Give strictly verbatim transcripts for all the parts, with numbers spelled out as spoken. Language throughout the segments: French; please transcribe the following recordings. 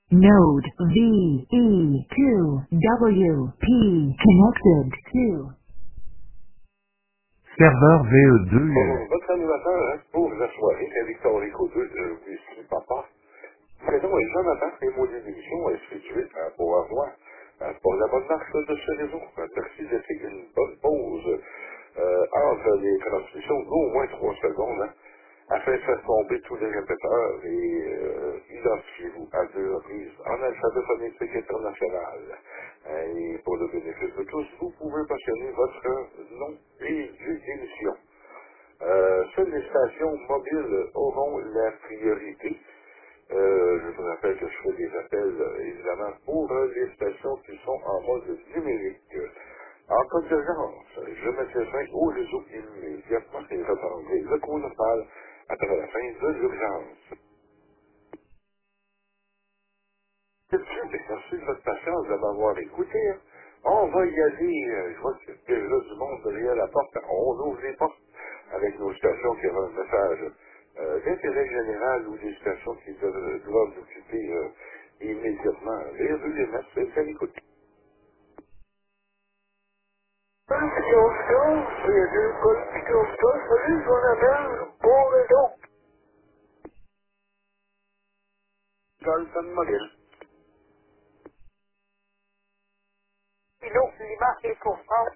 Node V E two W P connected to serveur V E deux. Bon, votre animateur, hein, pour la soirée, c'est Victor Rico deux, euh, oui, ici, papa. Prénom est Jonathan, et mon émission est située hein, pour avoir, hein, pour la bonne marche de ce réseau. Euh, Merci de faire une bonne pause euh, entre les transmissions d'au moins trois secondes, hein, afin de faire tomber tous les répéteurs et euh, identifiez-vous à deux reprises en alphabet phonétique international. Hein, et pour le bénéfice de tous, vous pouvez mentionner votre nom et lieu d'émission. Euh, seules les stations mobiles auront la priorité. Euh, je vous rappelle que je fais des appels, euh, évidemment, pour euh, les stations qui sont en mode numérique. En cas d'urgence, je mettrai fin au réseau immédiatement et reprendrai le cours normal après la fin de l'urgence. Depuis, merci de votre patience de m'avoir écouté. Hein. On va y aller. euh, Je vois qu'il y a déjà du monde derrière la porte. On ouvre les portes avec nos stations qui ont un message euh, d'intérêt général ou des stations qui doivent, doivent occuper euh, immédiatement les rues des messes. C'est à l'écoute. Salut, il y a deux cols qui tournent pas. Salut, je m'en appelle. Bon réseau. Golden Mobile. Sinon, Lima et Courfranc.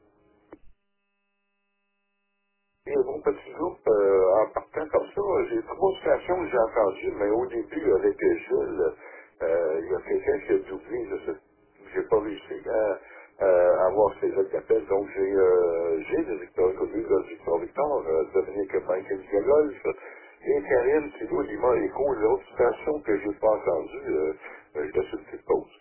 Et mon petit groupe, euh, en partant comme ça, j'ai trois stations que j'ai entendues, mais au début, avec Jules, euh, il y a quelqu'un qui a doublé, je sais, j'ai pas réussi à, à avoir ces autres appels, donc j'ai euh, Gilles de Victor Codu, de Victor Victor, euh, Dominique Michael Diagolf, et Karine Thibault Lima Echo, l'autre station que j'ai pas entendue, euh, euh, je laisse une petite pause.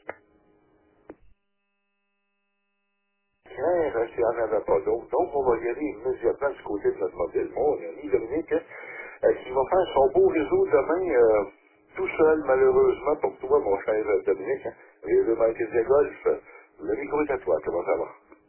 Claire, hein, s'il n'y en avait pas d'autres. Donc, on va y aller immédiatement du côté de notre modèle. Mon ami Dominique, hein, euh, qui va faire son beau réseau demain, euh, tout seul, malheureusement, pour toi, mon cher euh, Dominique. Hein, et le Mike de golf, euh, le micro est à toi. Comment ça va?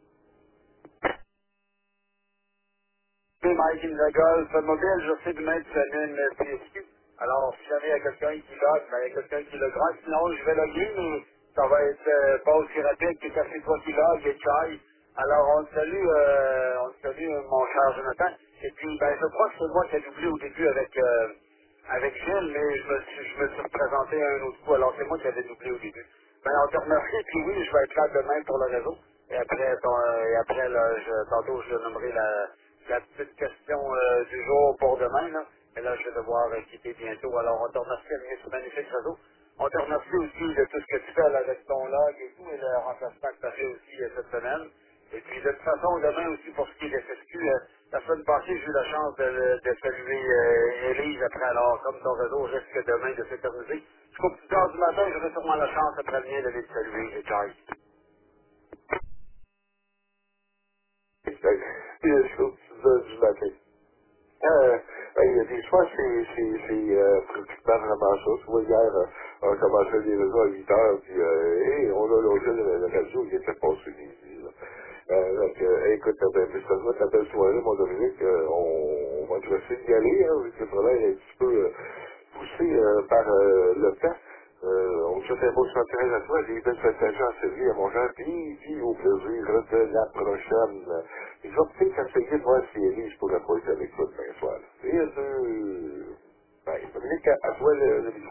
C'est Mike in the Golf Mobile, je sais demain que tu as une P S Q. Alors, si jamais il y a quelqu'un qui log, ben, il y a quelqu'un qui logera. Sinon, je vais loguer, mais ça va être euh, pas aussi rapide que ça fait toi qui log et Chai. Alors, on te salue, euh, on te salue, euh, mon cher Jonathan. Et puis, ben, je crois que c'est moi qui ai doublé au début avec, euh, avec Gilles, mais je me, suis, je me suis représenté un autre coup. Alors, c'est moi qui avais doublé au début. Ben, on te remercie, puis oui, je vais être là demain pour le réseau. Et après, ton, euh, et après là, je, tantôt, je nommerai la, la petite question euh, du jour pour demain. Là. Et là, je vais devoir euh, quitter bientôt. Alors, on te remercie, Agnès, ce magnifique réseau. On te remercie aussi de tout ce que tu fais là, avec ton log et tout, et le remplacement que tu as fait aussi euh, cette semaine. Et puis, de toute façon, demain aussi, pour ce qui est des S Q, euh, la semaine passée, j'ai eu la chance de, de saluer euh, Élise après. Alors, comme ton réseau risque demain de s'éterniser, jusqu'au plus tard du matin, j'aurai sûrement la chance après le mien d'aller te saluer. Et ciao. Bien sûr, du matin. Euh, ben, il y a des fois, c'est c'est- c'est, euh, préoccupant vraiment ça. Tu vois, hier, euh, on a commencé les réseaux à huit heures, puis euh, hey, on a logé le, le radio, il était pas sur midi. Là. Euh, donc, euh, écoute, euh, ben, mais seulement ta belle soirée, mon Dominique, euh, on, on va te laisser y aller, hein, vu que le problème est un petit peu euh, poussé euh, par euh, le temps. Euh, on te souhaite un beau soixante-treize à toi, des belles fêtes à Sylvie, à mon Jean, puis, puis au plaisir de la prochaine. Et je vais peut-être essayer de voir si Ellie, je pourrais pas être avec toi demain soir. Et euh, ben, Dominique, à, à toi le, le bisou.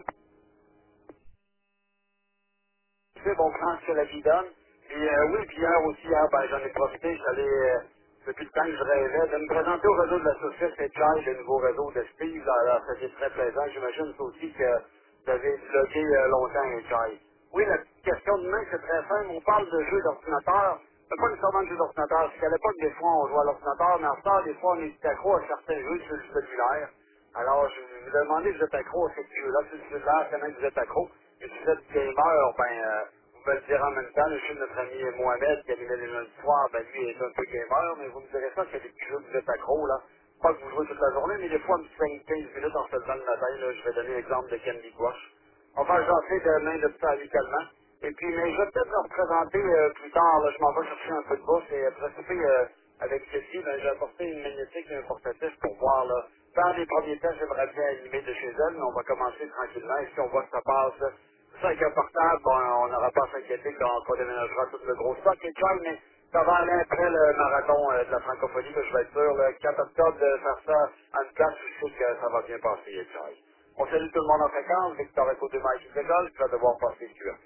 C'est bon plan que la vie donne. Et euh, oui, puis hier aussi, hier, ben, j'en ai profité, j'allais, euh, depuis le temps que je rêvais, de me présenter au réseau de la société et Chai, le nouveau réseau de Steve. Alors, ça c'est très plaisant. J'imagine ça aussi que vous avez bloqué euh, longtemps et Chai. Oui, la petite question de demain, c'est très simple. On parle de jeux d'ordinateur. Mais pas nécessairement de jeux d'ordinateur. Parce qu'à l'époque, des fois, on jouait à l'ordinateur, mais en ce temps, des fois, on est accro à certains jeux sur le cellulaire. Alors, je vous ai demandé si vous êtes accro à ces jeux-là, sur le cellulaire, comment vous êtes accro. Et si vous êtes gamer, ben, euh, vous me le direz en même temps. Je suis notre ami Mohamed qui animait les lundis soirs, ben, lui est un peu gamer, mais vous me direz ça, qu'il y a des petits jeux que vous êtes accro, là. Pas que vous jouez toute la journée, mais des fois, un petit cinq quinze minutes en se levant le matin, là, je vais donner l'exemple de Candy Crush. On va j'en fais demain de ça amicalement. Et puis, mais je vais peut-être me représenter euh, plus tard. Là, je m'en vais chercher un peu de bouffe et après ça, euh, avec ceci, ben, j'ai apporté une magnétique et un portatif pour voir. Là. Dans les premiers temps, j'aimerais bien animer de chez elle, mais on va commencer tranquillement. Et si on voit que ça passe cinq heures portable, bon, on n'aura pas à s'inquiéter qu'on qu'on déménagera tout le gros stock et John, mais ça va aller après le marathon euh, de la francophonie, que je vais être sûr, le quatre octobre, de faire ça en une place où je sais que ça va bien passer, et Joy. On salue tout le monde en fréquence, Victor Echo deux Mike École, tu vas devoir passer le Q R.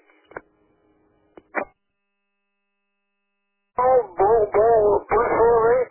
Bon, bon, bon, bonne soirée.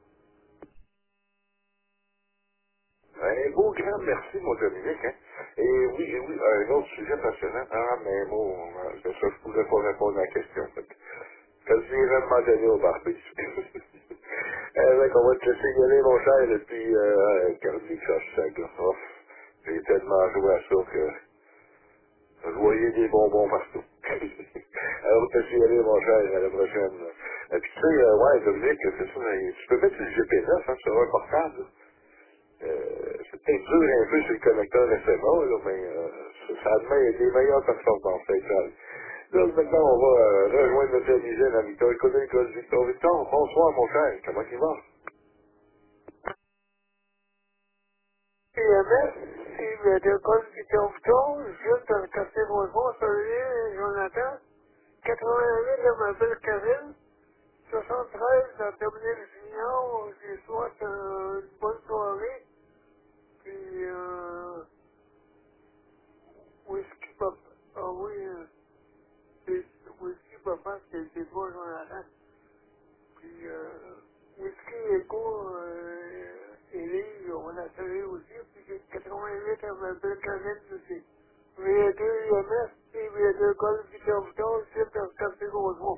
Un beau grand merci, mon Dominique. Hein. Et oui, et oui, un autre sujet passionnant. Ah, mais bon, c'est ça, je ne pouvais pas répondre à la question. Fait que, quand je dirais à un moment donné au barbie. euh, on va te laisser y aller, mon cher, et puis, euh, Cardi, ça, ça gosse. J'ai tellement joué à ça que je voyais des bonbons partout. Alors, on te laisse y aller, mon cher, à la prochaine. Et puis, tu sais, euh, ouais, Dominique, c'est ça, tu peux mettre le G P neuf hein, sur un portable. Euh, c'est peut-être dur un peu sur le connecteur S M A, là, mais euh, ça a des meilleures performances, c'est ça. Là, maintenant, on va euh, rejoindre notre ami Jeanne à Victor. Écoute, écoute, Victor, Victor, bonsoir, mon cher. Comment il va? P M S, si le décolle du Victor, juste un café bonjour, salut, Jonathan, quatre-vingt-huit de ma belle Karine, soixante-treize de Dominique Junior, je vous souhaite euh, une bonne soirée, puis euh, whisky papa, ah oui, euh, c'est whisky papa, c'est c'est bon Jonathan, puis euh, whisky écho, euh, et livre, on a salé aussi, puis j'ai quatre-vingt-huit à ma belle Karine aussi. V deux I M S, puis V deux Golf Victor Victor, c'est un café bonjour.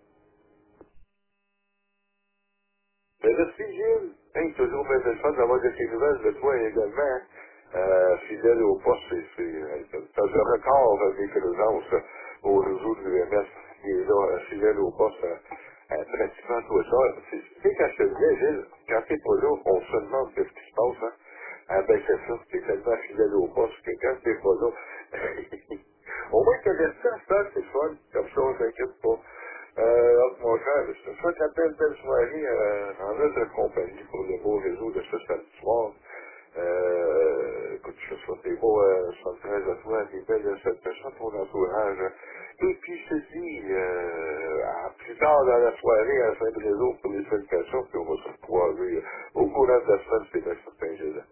Ben, merci, Gilles. Hey, toujours bien de fun d'avoir de ces nouvelles de toi également. Hein. Euh, fidèle au poste, c'est, c'est, euh, t'as le record euh, des connaissances euh, au réseau de l'U M S qui est là, euh, fidèle au poste, euh, euh, pratiquement tout ça. C'est, tu sais, quand je te disais, Gilles, quand t'es pas là, on se demande qu'est-ce qui se passe, hein. Ah ben, c'est ça, t'es tellement fidèle au poste que quand t'es pas là, au moins, t'as laissé ça, ça, c'est fun. Comme ça, on s'inquiète pas. Euh, hop, mon cher, je te souhaite la belle, belle soirée euh, en notre compagnie pour le beau réseau de ce samedi soir. Euh, écoute, je te souhaite des beaux euh, soixante-treize à toi, des belles salutations à ton entourage. Et puis, je te dis, euh, à plus tard dans la soirée, à la fin de réseau pour les salutations, puis on va se retrouver euh, au courant de la semaine, c'est bien certain, Gilles.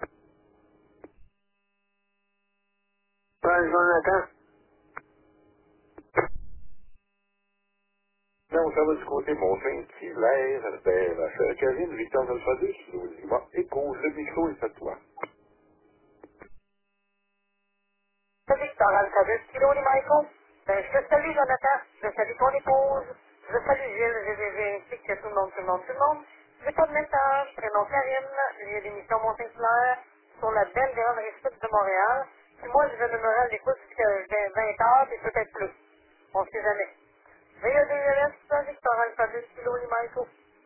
Ben, Jonathan, Non, ça va du côté Mont-Saint-Hilaire, ben, ma chère Karine, Victor Alpha deux, nous dis-moi, écoute, le micro est à toi. Victor Alphabet, Kilo et Michael. Ben, je te salue, Jonathan. Je salue ton épouse. Je salue Gilles. Je vérifie que tout le monde, tout le monde, tout le monde. J'ai pas de message. Prénom Karine. J'ai l'émission Mont-Saint-Hilaire sur la belle grande réussite de Montréal. Puis moi, je vais demeurer à l'écoute jusqu'à vingt heures et peut-être plus. On sait jamais. V deux L S, Victor Alphabet, Kilo et Michael.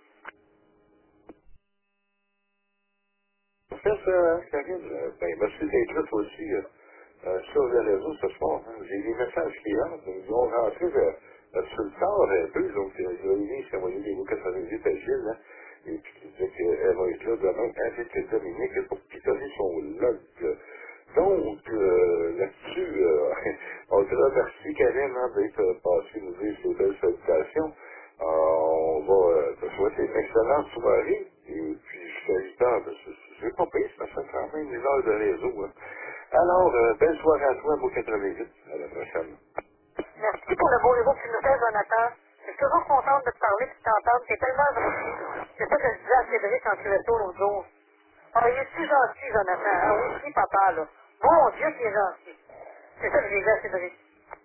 En fait, euh, Karine, euh, ben, merci d'être là, toi aussi, euh, euh, sur les réseaux ce soir. Hein. J'ai des messages qui rentrent, ils ont rentré euh, euh, sur le tard un peu, donc euh, il y a une ligne qui a envoyé des mots quatre-vingt-huit à Gilles, hein, et puis qui disait qu'elle va être là demain avec Dominique pour pitonner son log. Donc, euh, là-dessus, euh, on te remercie, Karine, hein, d'être euh, passé nous dire ces belles salutations. Euh, on va euh, te souhaiter une excellente soirée. Et puis, jusqu'à huit heures, ben, c'est c'est pas pire, ça fait quand même une heure de réseau. Hein. Alors, euh, belle soirée à toi, beau quatre-vingt-huit. À la prochaine. Merci pour le beau réseau que tu nous fais, Jonathan. Je suis toujours contente de te parler et de t'entendre. T'es tellement gentil. C'est ça que je disais à Cédric quand tu es tôt l'autre jour. Ah, il est si gentil, Jonathan. Ah oui, si, papa, là. Mon Dieu, qu'il est gentil. C'est ça que j'ai dit à Cédric.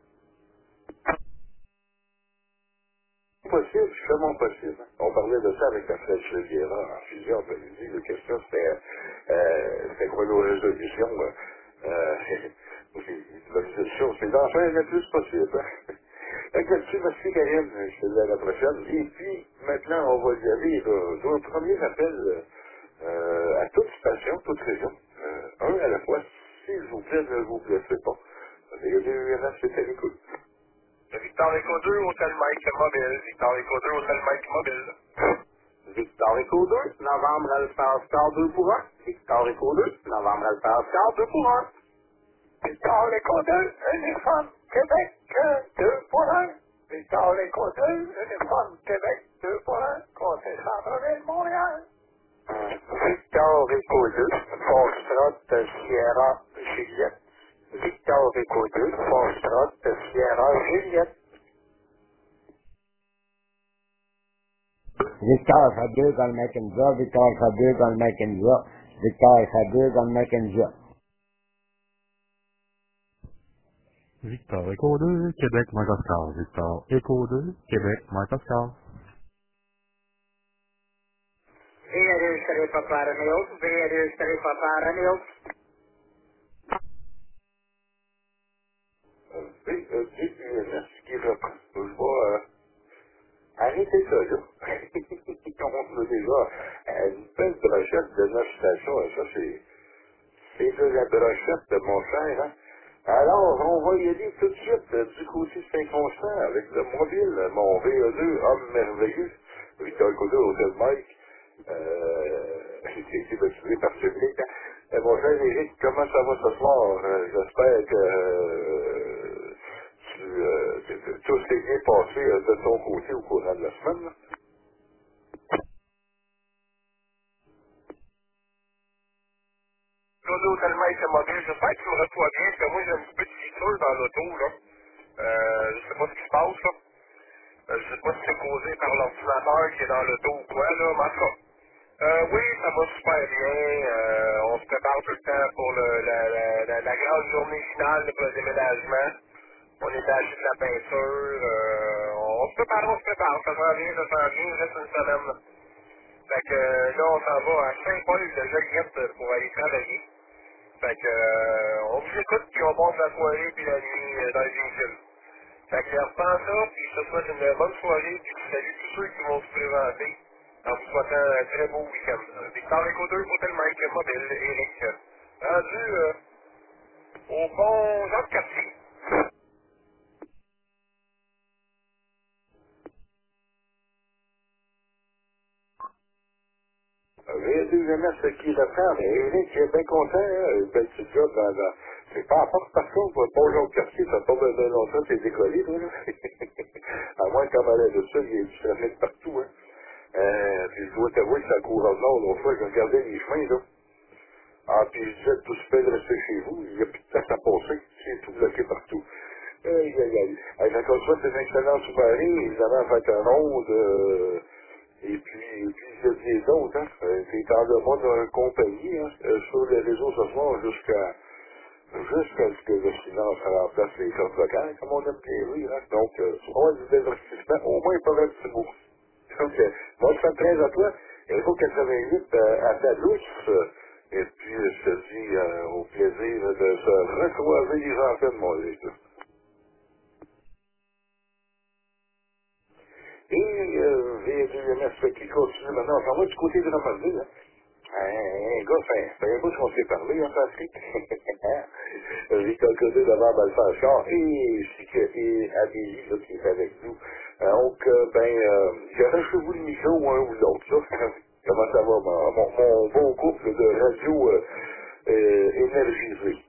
Possible, je fais mon possible. On parlait de ça avec la Fred Cheviera en fusion après-midi. La question, c'était euh, c'était quoi nos résolutions? Euh, euh, oui, la résolution, c'est d'en faire le plus possible. Hein. Fait que là-dessus, merci Karine, je te dis à la prochaine. Et puis, maintenant, on va y aller là, dans un premier appel euh, à toute station, toute région. Euh, un à la fois, s'il vous plaît, ne vous blessez pas. Les deux U R S, c'est à l'écoute. Victor Echo deux, Hôtel Mike Mobile. Victor Echo deux, Hôtel Mike Mobile. Victor Echo deux, Novembre Alpha Oscar deux pour un. Victor Echo deux, Novembre Alpha Oscar deux pour un. Victor Echo deux, un Nixon. Québec deux pour un. Victor Écho deux, uniforme Québec deux pour un. Côté Centre-Ville, Montréal. Victor Écho deux, Foxtrot Sierra Juliette. Victor Écho deux, Foxtrot Sierra Juliette. Victor Alpha deux, Golf Mackenzie, Victor Alpha deux, Golf Mackenzie, Victor Alpha deux, Golf Mackenzie. Victor Echo deux, Québec, Mike Oscar. Victor Echo deux, Québec, Mike Oscar. Véadeux, salut Papa Romeo, Véadeux, salut Papa Romeo. Oui, euh, oui, euh, merci qui reprend. Je vais euh, arrêter ça, là. On a déjà euh, une belle brochette de neuf stations. Ça, c'est c'est de la brochette de mon cher, hein. Alors, on va y aller tout de suite euh, du côté Saint-Constant avec le mobile, mon V E deux, homme merveilleux, Victor Coder, Hôtel Mike. Euh, j'ai été motivé par ce public. Hein. Euh, mon cher Éric, comment ça va ce soir? Euh, J'espère que euh, tu, euh, que- que tout s'est bien passé euh, de ton côté au courant de la semaine. Là. L'auto tellement été mobile, j'espère que tu me reçois bien, parce que moi j'ai un petit peu de fissure dans l'auto, là. Euh, je sais pas ce qui se passe, là. Euh, je sais pas si c'est causé par l'ordinateur qui est dans l'auto ou quoi, là, mais en tout cas. Euh, oui, ça va super bien. Euh, on se prépare tout le temps pour le, la, la, la, la grande journée finale pour le déménagement. On est allé de la peinture. Euh, on se prépare, on se prépare. Ça s'en vient, ça s'en vient. Il reste une semaine. Là. Fait que euh, là, on s'en va à Saint-Paul de Joliette pour aller travailler. Fait que euh, on vous écoute puis on passe la soirée puis la nuit euh, dans le véhicule. Fait que reprends ça, puis je te souhaite une bonne soirée, puis je salue tous ceux qui vont se présenter en vous souhaitant un très beau week-end. Victor Echo deux, Hôtel Mike, Mobile, Eric. Rendu euh, au bon Jacques Cartier. V deux M S qui reprend, mais Éric est bien content, hein, belle petite job dans la... C'est pas à force par contre, pour Paul Jean Cartier, ça fait pas bien longtemps, c'est décollé, toi, là. À moins qu'en malade de ça, il y a du trafic partout, hein. Euh, puis je dois t'avouer que c'est à Courant Nord, l'autre fois, je regardais les chemins, là. Ah, puis je disais, tout se fait de rester chez vous, il n'y a plus de place à passer, c'est tout bloqué partout. Aïe, aïe, aïe. Aïe, fait qu'on souhaite une excellente soirée, évidemment, fait un onde, euh, et puis, et puis, il y a des autres, hein. Euh, c'est en de moi d'une compagnie, hein, euh, sur les réseaux ce soir, jusqu'à, jusqu'à ce que le silence remplace les cordes vocales, comme on aime bien dire, hein. Donc, euh, tu vas avoir du divertissement, au moins pas un petit bout. Donc, euh, moi, je fais treize à toi, il faut quatre-vingt-huit euh, à ta douce, euh, et puis, euh, je te dis euh, au plaisir de se recroiser les antennes, mon Luc. Et euh, V deux M S qui continue maintenant. On va du côté de Drummondville. Hein. Un gars, c'est c'est un gars qu'on s'est parlé en Patrick. Victor Codé devant Balfachard et ainsi que et Adélie là, qui est avec nous. Euh, Donc, euh, ben, euh, j'aurais chez vous le micro, un ou l'autre. là. Comment ça va, mon, mon, mon beau couple de radio euh, euh, énergisé?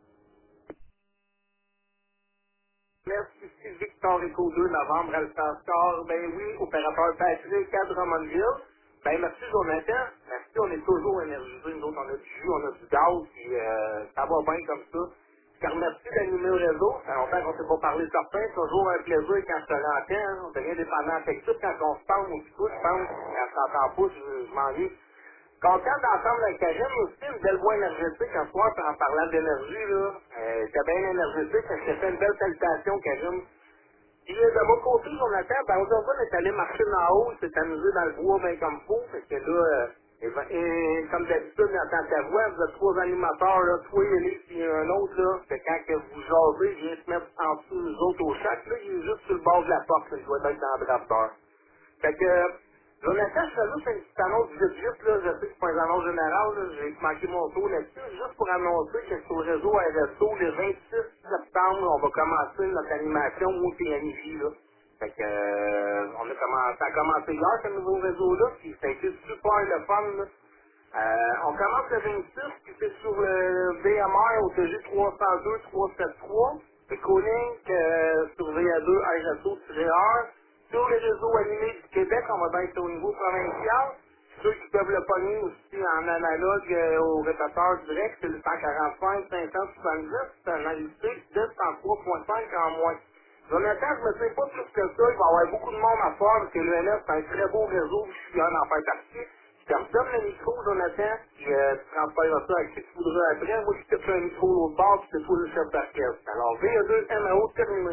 Merci, ici Victor Echo deux, novembre, Alpha Star. Ben oui, opérateur Patrick à Drummondville. Ben merci Jonathan. Merci, on est toujours énergisés. Nous autres, on a du jus, on a du gaz, puis euh, ça va bien comme ça. Je te remercie d'animer le réseau. Ça fait longtemps qu'on ne s'est pas parlé certains. C'est toujours un plaisir quand je te l'entends. Hein. On devient dépendant affectif quand on se parle ou tout, je pense. Quand je t'entends pas, je, je m'ennuie. Content d'entendre avec Karim aussi, une belle voix énergétique un soir en parlant d'énergie, là. Euh, T'es bien énergétique, je t'ai fait une belle salutation, Karim. Puis euh, de mon côté, Jonathan, ben aujourd'hui, on est allé marcher dans le haut, s'est amusé dans le bois bien comme faut. Fait que là, euh, et, ben, et comme d'habitude, j'entends ta voix, vous êtes trois animateurs, là, toi, Élise, puis un autre, là. Fait que quand que vous jasez, il vient se mettre en dessous de nous autres au chac, là, il est juste sur le bord de la porte, là, il doit être dans le drapeur. Fait que, Jonathan, je fais juste une petite annonce vite vite, là, je sais que c'est pas une annonce générale, là, j'ai manqué mon tour là-dessus, juste pour annoncer que sur le réseau R S O, le vingt-six septembre, on va commencer notre animation multi-anivie, là. Fait que, euh, on a commencé, ça a commencé hier, ce nouveau réseau-là, puis ça a été super le fun, là. Euh, on commence le vingt-six, puis c'est sur le V M R au T G trois cent deux trois cent soixante-treize. Écolink euh, sur V A deux R S O-R. Sur les réseaux animés du Québec, on va bien être au niveau provincial. Ceux qui peuvent le pogner aussi en analogue euh, au répéteur direct, c'est le cent quarante-cinq cinq cent soixante-dix, c'est un analytique de cent trois point cinq en moins. Jonathan, je me sais pas plus que ça, il va y avoir beaucoup de monde à faire, parce que l'U N S c'est un très beau réseau, je suis fier d'en faire partie. Je te redonne le micro, Jonathan, puis euh, tu transféreras ça à qui tu voudras après. Moi, je te fais un micro l'autre bord, puis c'est toi le chef d'orchestre. Alors, V A deux M A O terminé.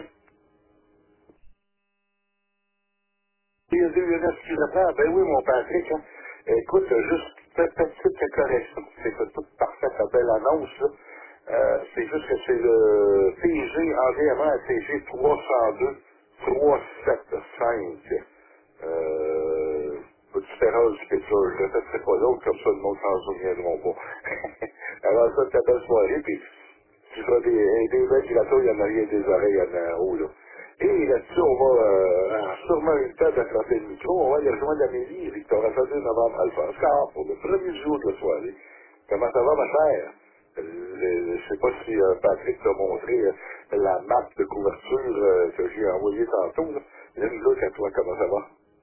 V A deux U N S qui reprend, ben oui, mon Patrick, hein. Écoute, juste une petite correction. C'est pas tout parfait, ta belle annonce, là. Euh, c'est juste que c'est le T G en V M A T G trois cent deux trois cent soixante-cinq. Euh, petit erreur du Pittsburgh, je ne répéterai pas l'autre, comme ça le monde s'en souviendront pas. Alors ça, c'est ta belle soirée, puis tu feras des, des belles gratouilles, il y en a rien des oreilles en haut, là. Et là-dessus, on va euh, sûrement une tête d'attraper le micro, on va aller rejoindre Amélie, Victor Raffaele novembre Alpha Scar pour le premier jour de la soirée. Comment ça va, ma chère? Euh, Je ne sais pas si euh, Patrick t'a montré euh, la map de couverture euh, que j'ai envoyée tantôt. Là. Là, nous autres, à toi, comment ça va?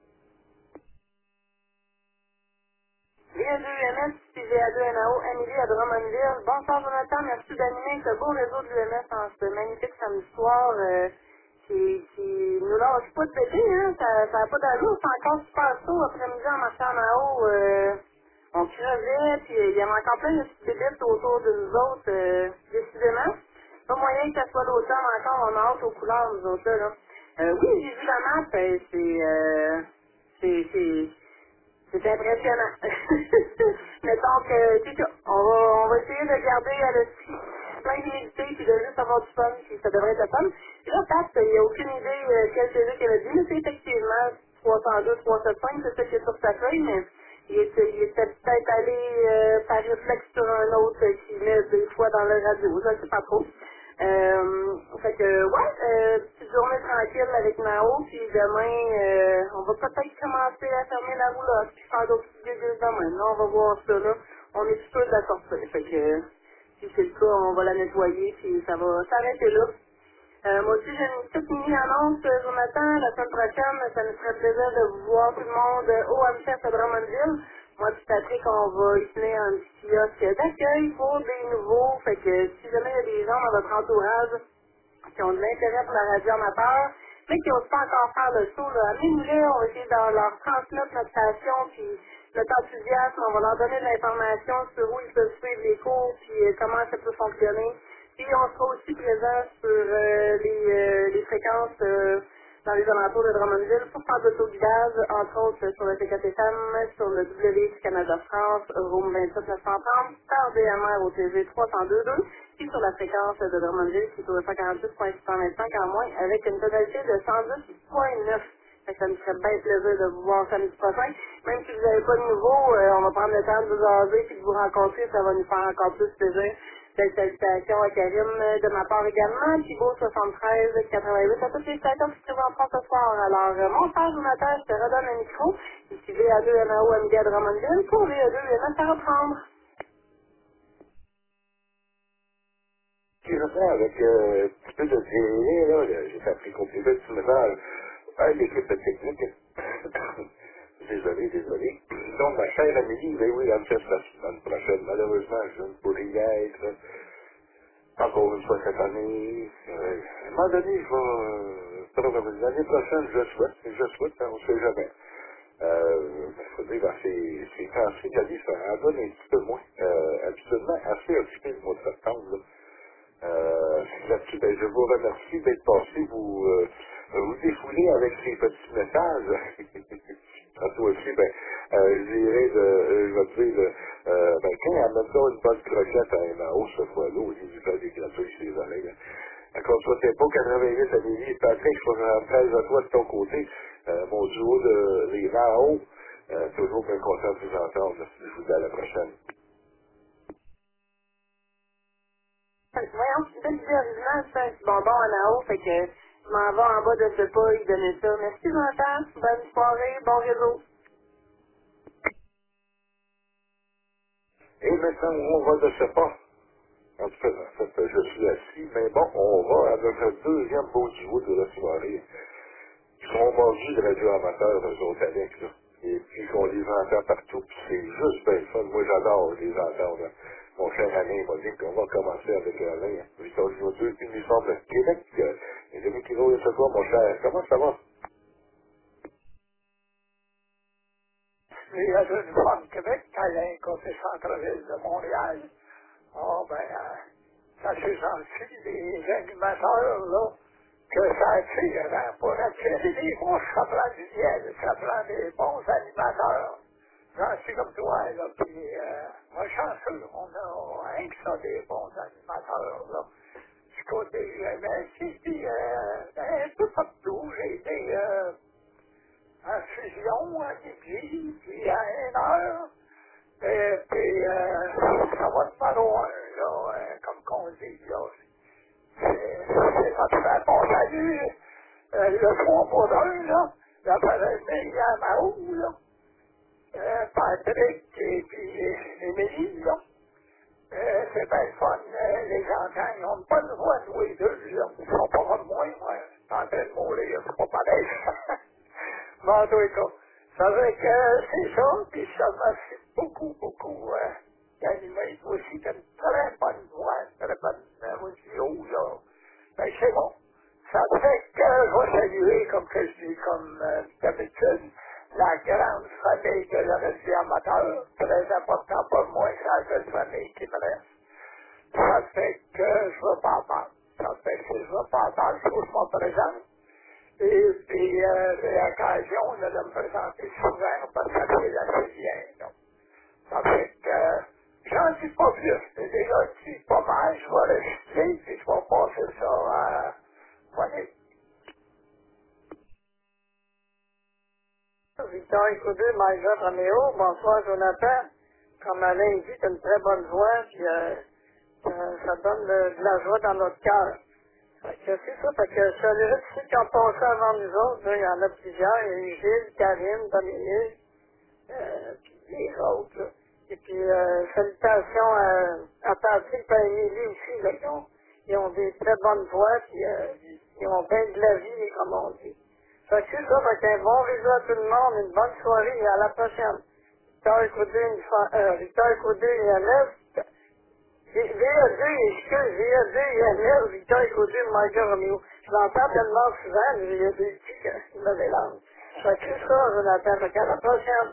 V A deux U M S puis V A deux N A O, Amélie à Drummondville. Bonsoir Jonathan, merci d'animer ce beau réseau de l'U M S en ce magnifique samedi soir euh, qui, qui nous lâche pas de bébé, hein. Ça n'a pas d'allure, c'est encore super chaud après-midi en marchant en haut. Euh, on crevait, puis il y avait encore plein de petites bébites autour de nous autres, euh, décidément. Pas moyen que ça soit l'automne encore, on a hâte aux couleurs, nous autres là. là. Euh, oui, j'ai vu la map, euh, c'est... Euh, c'est... c'est c'est impressionnant. Mettons que, tu sais, on va, on va essayer de garder à l'esprit plein d'humidité puis de juste avoir du fun, puis ça devrait être fun. Puis là, Pat, il n'y a aucune idée euh, quel C V qu'elle a dit, mais c'est effectivement trois cent deux, trois cent soixante-cinq, c'est ça qui est sur sa feuille, mais il était, il était peut-être allé euh, par réflexe sur un autre euh, qui met des fois dans le radio, je ne sais pas trop. Euh, fait que, ouais, euh, petite journée tranquille avec Mao, puis demain, euh, on va peut-être commencer à fermer la roulotte, puis faire d'autres petits dégueules demain. Là, on va voir ça, là. On est sûr de la sortir. Fait que, si c'est le cas, on va la nettoyer, puis ça va s'arrêter là. Euh, moi aussi, j'ai une petite mini-annonce, euh, Jonathan. La semaine prochaine, ça nous ferait plaisir de vous voir tout le monde euh, au M C F à Drummondville. Moi puis Patrick, on va y tenir un petit kiosque d'accueil pour des nouveaux. Fait que si jamais il y a des gens dans votre entourage qui ont de l'intérêt pour la radio amateur, mais qui n'osent pas encore faire le saut, là, amenez-nous-les, on va essayer de leur transmettre notre passion, puis notre enthousiasme, on va leur donner de l'information sur où ils peuvent suivre les cours, puis euh, comment ça peut fonctionner. Puis on sera aussi présent sur euh, les, euh, les fréquences euh, dans les alentours de Drummondville pour faire de l'autoguidage, entre autres sur le T quatre F M, sur le W X Canada France, Room vingt-sept neuf cent trente, par D M R au T V trois cent deux deux, puis sur la fréquence de Drummondville qui est au cent quarante-six point six cent vingt-cinq en moins, avec une totalité de cent dix point neuf. Fait que ça me ferait bien plaisir de vous voir samedi prochain. Même si vous n'avez pas de nouveau, euh, on va prendre le temps de vous jaser et de vous rencontrer, ça va nous faire encore plus plaisir. Belle salutations à Karim euh, de ma part également, Thibaut soixante-treize quatre-vingt-huit, à toutes les stations qui se trouvent en France ce soir. Alors, euh, mon frère Jonathan, je te redonne le micro. Ici V A deux M A O Amélie à Drummondville pour V A deux U M S à reprendre. Qui reprend avec euh, un petit peu de télé, là, là, j'ai appris compléter le petit message. Ah, l'équipe de technique. Désolé, désolé. Donc, ma chère Amélie, ben oui, elle me fait la semaine prochaine. Malheureusement, je ne pourrais y être. Encore une fois cette année. Euh, à un moment donné, je vais... Euh, l'année prochaine, je souhaite. Je souhaite, hein, on ne sait jamais. Euh, il faut dire, ben, c'est c'est quand c'est qu'à dire, ça en donne un petit peu moins. Euh, habituellement, assez occupé le mois de septembre, là. Euh, là-dessus, ben, je vous remercie d'être passé, vous, euh, vous défouler avec ces petits messages. À toi aussi, ben, euh, je dirais, de, euh, je vais te dire, euh, ben, quand elle me donne une bonne croquette à un haut, cette fois-là, au lieu du faire des gratouilles sur les oreilles, hein. Encore une fois, c'est pas quatre-vingt-huit à Lévis, Patrick, je vais treize à toi de ton côté, euh, mon duo de les Raos, euh, toujours bien content de vous entendre, je vous dis à la prochaine. Voyons, c'est une belle originale, c'est un petit bonbon en haut, fait que je m'en vais en bas de ce pas, il donnait ça. Merci Jonathan, bonne soirée, bon réseau. Et maintenant, on va de ce pas. En tout cas, en fait, je suis assis, mais bon, on va à notre deuxième beau duo de la soirée. Ils sont mordus de radio amateur, eux autres avec, là. Et puis qu'on les entend partout, puis c'est juste bien fun. Moi, j'adore les entendre. Mon cher Alain m'a dit qu'on va commencer avec Alain. Victor Gino deux, une émission de Québec. Et demi kilo de ce soir, mon cher. Comment ça va? Les jeunes femmes de Québec, Alain, côté centre-ville de Montréal. Oh, ben, euh, ça c'est gentil, les animateurs, là, que ça attire, hein, pour attirer les mouches, ça prend du miel, ça prend des bons animateurs. Gentil comme toi, là, puis, euh, moi, chanceux, on a rien que ça, des bons animateurs, là. Du côté, euh, ben, si, puis, euh, un peu partout, j'ai été, euh, en fusion, à midi, puis à une heure. Et puis, euh, ça va de mal loin, là, euh, comme qu'on dit, là. C'est c'est notre frère, bon salut, euh, le trois pour un, là, la pareille Myriam Aou, là, euh, Patrick et puis euh, Émilie, là. Euh, c'est bien fun, euh, les enfants, ils n'ont pas de voix, tous les deux, là. Ils sont pas comme moi, moi, je suis en train de mourir, c'est pas pareil. Mais en tout cas, ça veut que euh, c'est ça, puis ça merci beaucoup, beaucoup, euh, d'animer aussi, t'as une très bonne voix, une très bonne euh, audio, là. Ben, c'est bon. Ça fait que je vais saluer, comme que je dis, comme euh, d'habitude, la grande famille de la radio amateur, très important pour moi, c'est la seule famille qui me reste. Ça fait que je veux pas entendre. Ça fait que je veux pas entendre, il faut que je me présente. Et puis, euh, j'ai l'occasion là, de me présenter souvent parce que ça fait assez bien. Donc. Ça fait que euh, j'en dis pas plus. J'ai déjà dit pas mal, je vais rester, puis je vais passer ça à Monique. Victor Écoudé, Maïsa Roméo, bonsoir Jonathan. Comme Alain dit, tu as une très bonne voix, puis euh, ça, ça donne de, de la joie dans notre cœur. Fait que c'est ça, fait que celui-là, ceux qui ont passé avant nous autres, là, il y en a plusieurs, il y a eu Gilles, Karine, Dominique, euh, puis les autres, là. Et puis, euh, salutations à, à Patrick et à Émilie aussi, là, ils ont, ils ont des très bonnes voix, puis euh, ils ont bien de la vie, comme on dit. Fait que c'est ça, fait qu'un bon réseau à tout le monde, une bonne soirée et à la prochaine. Victor Écoudé, une fois, euh, Victor Écoudé et Annette, V A deux, excuse, V A deux et Annette, Victor Écoudé et Michael Romeo. Je l'entends tellement souvent, le V A deux ici, qu'il me mélange. Fait que c'est ça, Jonathan, fait qu'à la prochaine.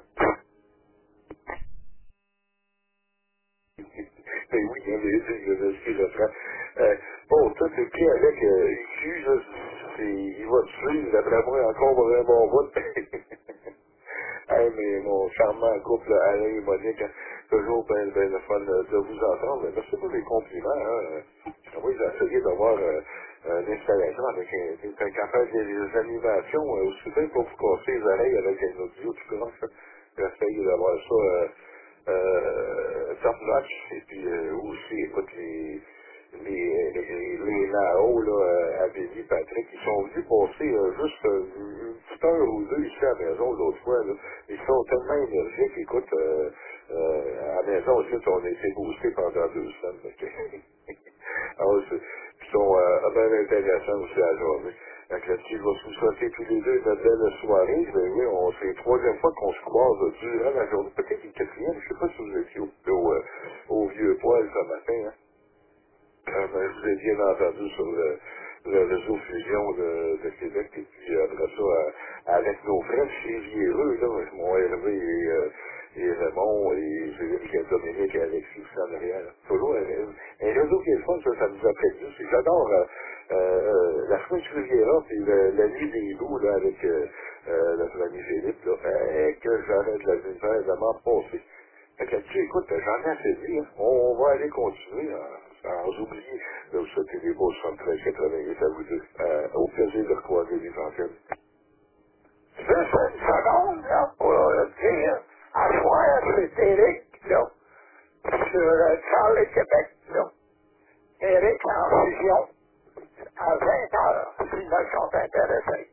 Ben oui, il y avait dit que je suis le frère. Euh, bon, toi, c'est qui avec euh, Q, là, c'est, il va te suivre, d'après moi, encore un bon bout. Hey, mais mon charmant couple, Alain et Monique, hein, toujours bien ben le fun euh, de vous entendre. Merci pour les compliments. Hein. Oui, j'ai essayé d'avoir euh, une installation avec un, un café des animations, euh, aussi bien pour vous casser les oreilles avec un audio tout croche. J'ai essayé d'avoir ça euh, euh, top notch. Et puis euh, aussi, écoute, les les, les, les là-haut, là, euh, Amélie, Patrick, ils sont venus passer euh, juste euh, une petite heure ou deux ici à la maison l'autre fois. Là. Ils sont tellement énergiques. Écoute, euh, euh, à la maison aussi, on a été boostés pendant deux semaines. Alors, c'est- ils sont euh, bien intéressants aussi à la journée. Donc là-dessus, je vais vous souhaiter tous les deux une belle soirée. Ben oui, on, c'est la troisième fois qu'on se croise durant la journée. Peut-être une quatrième, je ne sais pas si vous étiez au, au, euh, au vieux poil ce matin. Hein. Euh, ben, je vous ai bien entendu sur le, le réseau Fusion de, de Québec, et puis après ça, à, avec nos frères chez Viereux, là, mon Hervé et, euh, et Raymond, et j'ai vu qu'il y a Dominique et Alexis aussi en arrière. Toujours un, un réseau qui est le fun, ça, ça nous a prévu. J'adore euh, euh, la semaine de Riviera, puis le, la nuit des loups, là, avec euh, euh, notre ami Philippe, là, euh, que j'arrête la misère de m'en passer. Fait que là-dessus, écoute, j'en ai assez dit, hein. On va aller continuer à, à vous oublier de vous souhaiter des beaux soixante-treize quatre-vingt-huit à vous deux. Euh, au plaisir de recroiser les antennes. Juste une seconde, là, pour le dire, à soir, c'est Eric, là, sur euh, Charlie Québec, là. Eric en fusion, à vingt heures, s'ils me sont intéressés.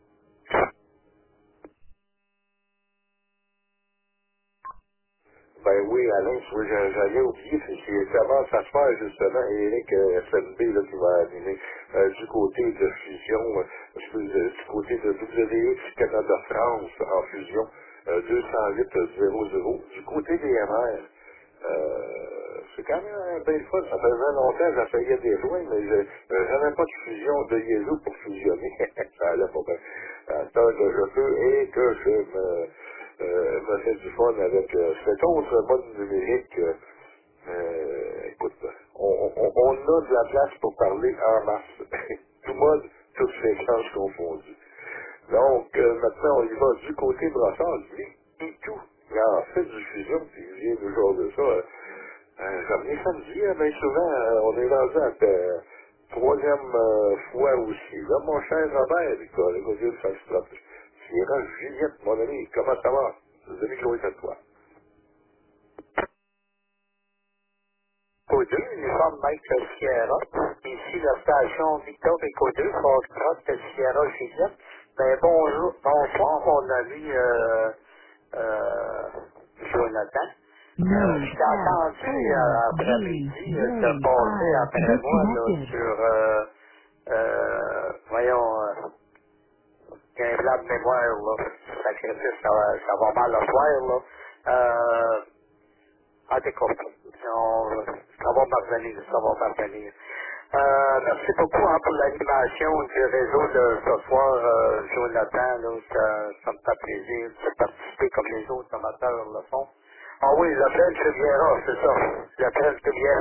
Ben oui, Alain, tu vois, j'a- j'avais oublié, c'est c'est- ça va ça se faire justement, Eric euh, S M B là, qui va animer euh, du côté de fusion, euh, je peux dire, du côté de W X Canada France en fusion, euh, deux cent huit zéro zéro, du côté des M R. Euh, c'est quand même un bel fun, ça faisait longtemps que j'essayais des joints, mais je euh, j'avais pas de fusion de Yézou pour fusionner, ça allait pas bien. À tant que je peux et que je me euh, m'a fait du fun avec euh, cet autre mode numérique. Euh, euh, écoute, on, on, on a de la place pour parler en masse. Tout mode, toutes fréquences confondues. Donc, euh, maintenant, on y va du côté brossard. Lui, et tout. Il a fait du fusion, puis il vient du genre de ça. Euh, euh, J'en ai samedi, hein, bien souvent, euh, on est rendu à euh, troisième euh, fois aussi. Là, mon cher Robert, Victor, le gars de Foxtrot, Sierra Juliette, mon ami, comment ça va? Le micro est à toi. Éco deux, uniforme Mike Sierra. Ici la station Victor Éco deux, Foxtrot Sierra Juliette. Ben bonjour, bonsoir mon ami euh, euh, Jonathan. Euh, je t'ai entendu euh, après-midi euh, te passer après moi là, sur euh, euh, voyons euh, qu'un blanc de mémoire là, sacrifice, ça, va- ça va mal le soir là. Euh, Ah, t'es compris. On- Ça va m'arvenir, ça va m'arvenir. Euh, merci beaucoup hein, pour l'animation du réseau de ce soir, euh, Jonathan. Là, ça, ça me fait plaisir de participer comme les autres amateurs le font. Ah oui, le French Riviera, c'est ça. Le French Riviera.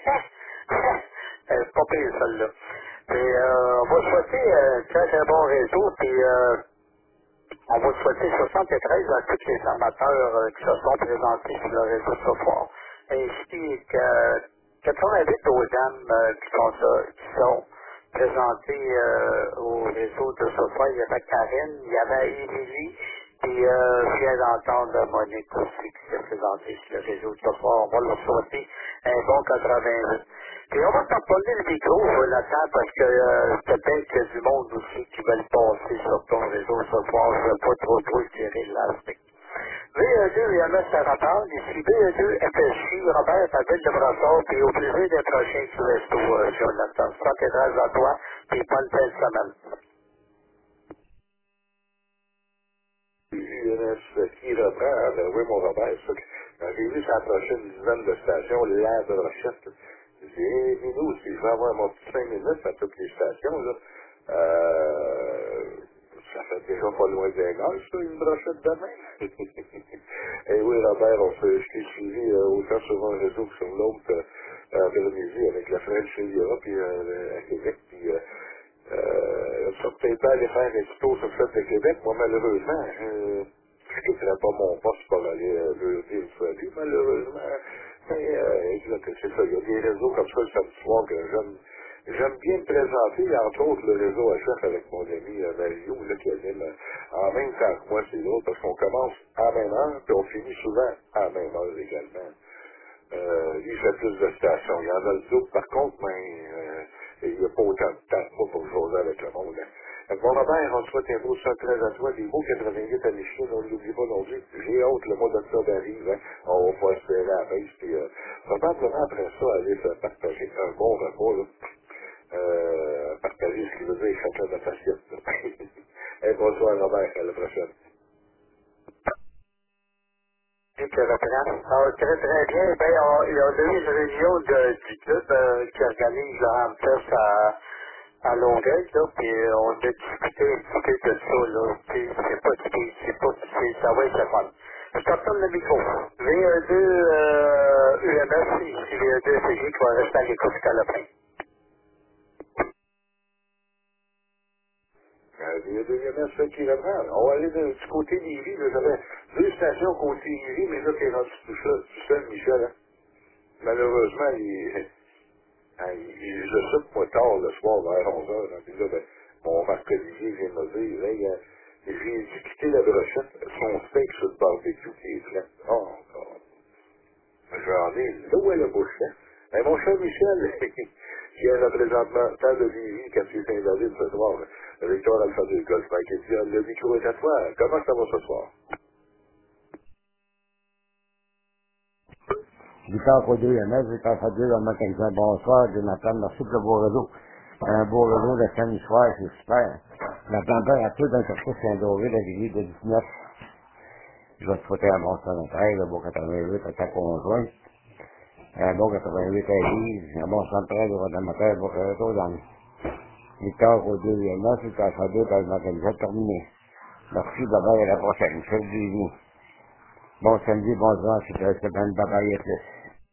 euh, pas pire celle-là. Et euh, on va souhaiter euh, très très bon réseau. Puis euh, on va souhaiter soixante-treize à tous les amateurs euh, qui se sont présentés sur le réseau ce soir, ainsi que quatre-vingt-huit aux dames euh, qui, sont, euh, qui sont présentées euh, au réseau de ce soir. Il y avait Karine, il y avait Émilie, et euh, je viens d'entendre Monique aussi qui s'est présentée sur le réseau de ce soir. On va leur souhaiter un bon quatre-vingt-huit. Puis on va t'empoler le micro, Jonathan, parce que euh, peut-être qu'il y a du monde aussi qui veulent passer sur ton réseau ce soir. Je ne veux pas trop trop tirer l'élastique. V E deux I M S Sarapal, ici V E deux F S J, Robert, ta ville de Brassard, puis au plaisir des prochains sur Resto, euh, Jonathan. Santé-grâce à toi, puis bonne fin de semaine. U N S qui reprend, ben oui, mon Robert, ça, quand j'ai vu sa prochaine dizaine de stations, l'air de Rochette, j'ai dit, hé, Minou, si je vais avoir mon petit cinq minutes à toutes les stations, là, euh, ça fait déjà pas loin d'un heure, ça, une brochette demain. Et oui, Robert, on se, je t'ai suivi euh, autant sur un réseau que sur l'autre, euh, euh, vers le midi, avec la French Riviera, puis euh, à Québec, puis euh, euh, ça peut-être pas aller faire un expo sur le fait de Québec. Moi, malheureusement, euh, je ne quitterai pas mon poste pour aller euh, le dire salut, malheureusement. Mais, euh, écoute, c'est ça, il y a des réseaux comme ça le samedi soir que j'aime. J'aime bien me présenter, entre autres le réseau à chef avec mon ami euh, Mario, là, qui anime euh, en même temps que moi, c'est l'autre, parce qu'on commence à la même heure, puis on finit souvent à la même heure également. Euh, lui, il fait plus de stations. Il y en a le double, par contre, mais euh, il n'y a pas autant de temps pas pour jouer avec le monde. Hein. Euh, Bon, Robert, on te souhaite un beau soixante-treize à toi, des beaux quatre-vingt-huit à Michel, on ne l'oublie pas non plus. J'ai hâte, le mois d'octobre arrive, hein. On va pouvoir se faire la race, puis euh, probablement après ça, aller se partager un bon repas, là. Euh, partager ce qui veut dire chacun de ta assiette. Et bonsoir, Robert, à la prochaine. Et que reprend. Ah, très très bien. Ben, on, il y a eu une réunion de, du club euh, qui organise le Hamfest à, à Longueuil, là, puis euh, on a discuté un petit peu de ça, là. Puis c'est pas typique, c'est pas typique, ça va être le fun. Je te retourne le micro. V E deux euh, U M S, ici V E deux C J qui va rester à l'écoute jusqu'à la fin. Euh, il y a deux cent qui reprend. On va aller de- du côté d'Ivry. J'avais deux stations côté Ivry, mais là, t'es rendu tout seul, tout seul, Michel. Hein. Malheureusement, il, hein, il, il- je saute moi tard le soir vers onze heures. Hein, puis là, ben, mon Marc-Olivier vient me dire, hey, euh, j'ai discuté la brochette, son steak sur le barbecue qui est flat. Oh, God. J'en ai l'eau à la bouche, hein. Mais mon cher Michel, qui est représentant de Lévis, quand tu es Saint-David ce soir, Victor Alpha deux Golf Mike Etienne, le micro est à toi. Comment ça va ce soir? Victor Côté M S, Victor Fadé dans le mécanicien. Bonsoir, Jonathan, merci pour le beau réseau. Un beau réseau de samedi soir, c'est super. La température d'un certain Saint-Doré de l'église de dix-neuf. Je vais te souhaiter un bon soixante-treize, un bon quatre-vingt-huit à ta conjointe, un bon quatre-vingt-huit à Élise, un bon soixante-treize au Rodamateur, un bon quarante aux dames. Victor Côté M S, Victor Fadé dans le mécanicien terminé. Merci, bye-bye, à la prochaine. Salut, bon samedi, bonsoir, c'est la semaine, bye-bye et plus.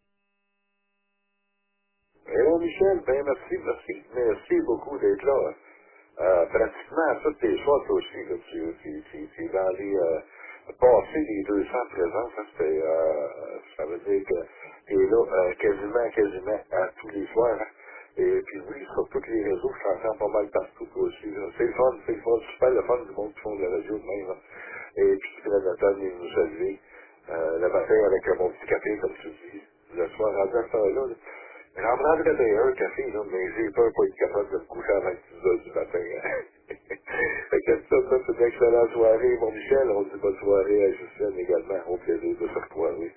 Hello Michel, ben merci, merci, merci beaucoup d'être là. Euh, pratiquement toutes les soirs, toi aussi, là, tu, tu, tu, tu es dans les euh, passer les deux cents présences, hein, c'est, euh, ça veut dire que tu es là euh, quasiment, quasiment à tous les soirs. Hein. Et puis oui, sur tous les réseaux, je t'entends pas mal partout, toi aussi. Là. C'est le fun, c'est le fun, super le fun du monde qui font de la radio de même. Là. Et puis tu la Nathan vient nous saluer. Euh, le matin avec un bon petit café, comme tu dis. Le soir, à cette heure-là, là. J'en prendrais bien un café, là, mais j'ai peur pas être capable de me coucher avant six heures du matin. Hein. Fait que ça, ça, c'est une excellente soirée, mon Michel. On dit bonne soirée à Justine également. Au plaisir de se retrouver.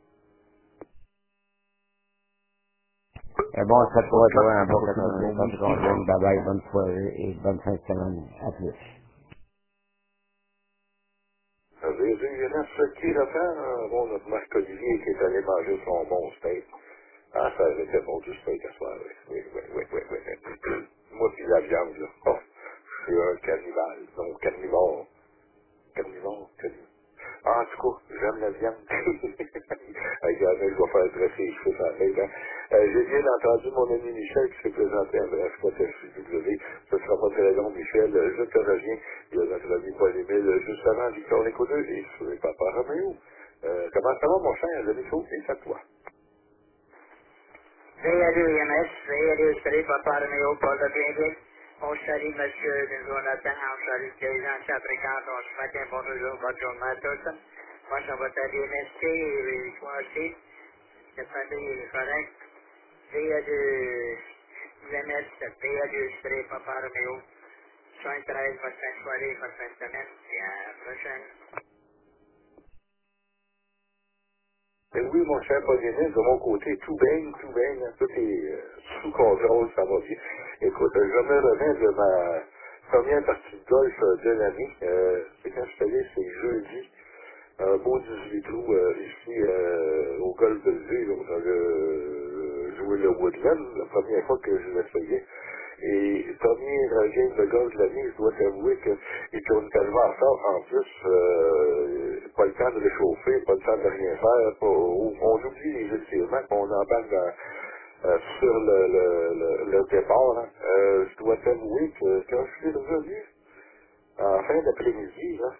Et bon, ça pourrait trouver un bon quatre-vingt-huit, bonne conjointe, bye-bye, bonne soirée et bonne fin de semaine. À plus. Ça veut dire, il y en a ce qui reprend, bon, notre Marc Olivier qui est allé manger son bon steak. Ah, ça avait été bon du steak à soir, oui, oui, oui, oui, oui, oui. Moi, puis la viande, là. Oh, je suis un cannibale, donc carnivore. Carnivore, carnivore. Ah, en tout cas, j'aime la viande. Regardez, je vais faire dresser les cheveux sur la tête. Hein. Euh, j'ai bien entendu mon ami Michel qui s'est présenté à Bref, F W W. Ce ne sera pas très long, Michel. Euh, Je te reviens. Il y a notre ami Paul Émile, juste avant Victor Éco deux et sur les papas Roméo. Euh, comment ça va, mon cher? J'ai des choses, c'est à toi. V A deux M S, V A deux Salut, Papa Roméo, Paul de Bienvenue. On salue Monsieur Jonathan, on salue les gens qui fréquentent, on se matin, bonjour, bonne journée à tous. Moi, ça va être M S T, et toi aussi, la famille est correcte. V A deux M S, V A deux Salut, Papa Roméo, soixante-treize, votre fin de soirée, votre fin de semaine, et à la prochaine. Et oui, mon cher Paul-Émile, de mon côté, tout baigne, tout baigne, hein, tout est euh, sous contrôle, ça va bien. Écoute, euh, je me remets de ma première partie de golf euh, de l'année. Euh, c'est quand je faisais, c'est jeudi, un beau dix-huit trous euh, ici euh, au golf de Vue, donc on a joué le Woodland, la première fois que je l'essayais. Et première euh, game de golf de l'année, je dois t'avouer que, et puis on est tellement en retard, en plus, euh, pas le temps de réchauffer, pas le temps de rien faire, pas, on, on oublie les étirements, on embarque dans, euh, sur le, le, le, le départ. Hein. Euh, je dois t'avouer que quand je suis revenu, en fin d'après-midi, là,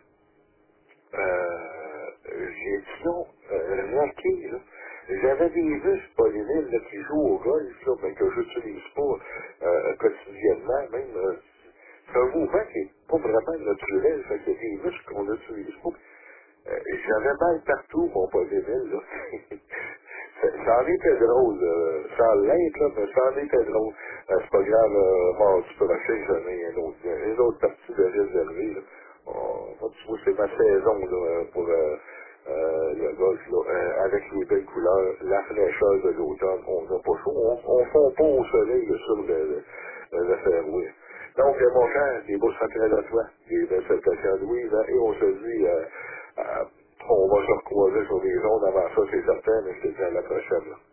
euh, j'ai disons, euh, raqué, là. J'avais des muscles polynèles là, qui jouent au golf, là, mais que je n'utilise pas euh, quotidiennement, même euh, c'est un mouvement qui n'est pas vraiment naturel, fait qu'il y a des muscles qu'on n'utilise pas. Euh, J'avais mal partout, mon polynèle, là. ça, ça en était drôle, euh, sans l'être, là, mais ça en était drôle. Euh, c'est pas grave, euh, mardi prochain, j'en ai un autre, une autre partie de réservée, là. Oh, tu vois, c'est ma saison là, pour euh, euh, le golf, là, euh, avec les belles couleurs, la fraîcheur de l'automne, on n'a pas chaud, on, on fond pas au soleil là, sur le, le, le fairway. Donc, euh, mon cher, des beaux centrales à toi, des belles salutations à Louise, hein, et on se dit, euh, euh, on va se recroiser sur les ondes avant ça, c'est certain, mais je te dis à la prochaine. Là.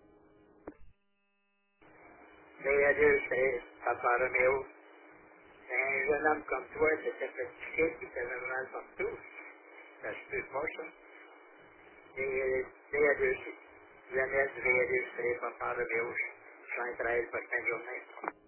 V A deux Salut, Papa Roméo. Un jeune homme comme toi, c'était fatigué, puis t'avais mal partout. Ça se peut pas, ça. Et V A deux, Jeannette, V A deux, c'est Papa Roméo, soixante-treize, bonne fin de journée.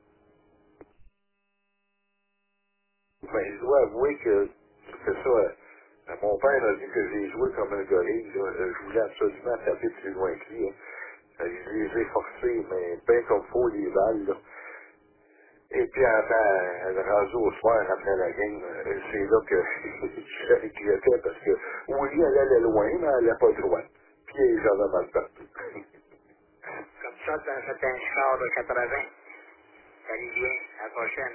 Ben, je dois avouer que c'est ça. euh, Mon père a dit que j'ai joué comme un gorille. Là. Euh, Je voulais absolument taper plus loin que lui. Hein. Euh, Je les ai forcés, mais bien comme faut, les balles. Là. Et puis, après, rendu au soir, après la game, euh, c'est là que je regrettais parce que oui, elle allait loin, mais elle n'allait pas droit. Puis, j'avais mal partout. Comme ça, t'as fait un score de quatre-vingts. Salut bien, à la prochaine.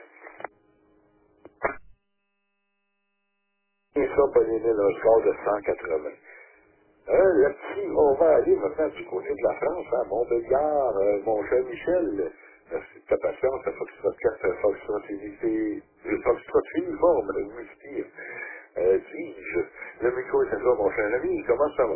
Et ça, Paul-Émile, un score de cent quatre-vingts. Euh, là-dessus, on va aller maintenant du côté de la France, à Montbéliard, euh, mon cher Michel. Merci de ta patience, à Foxtrot quatre, Foxtrot unité, Foxtrot uniforme, le whisky. Euh, dis-je, le micro est à toi, mon cher ami, comment ça va?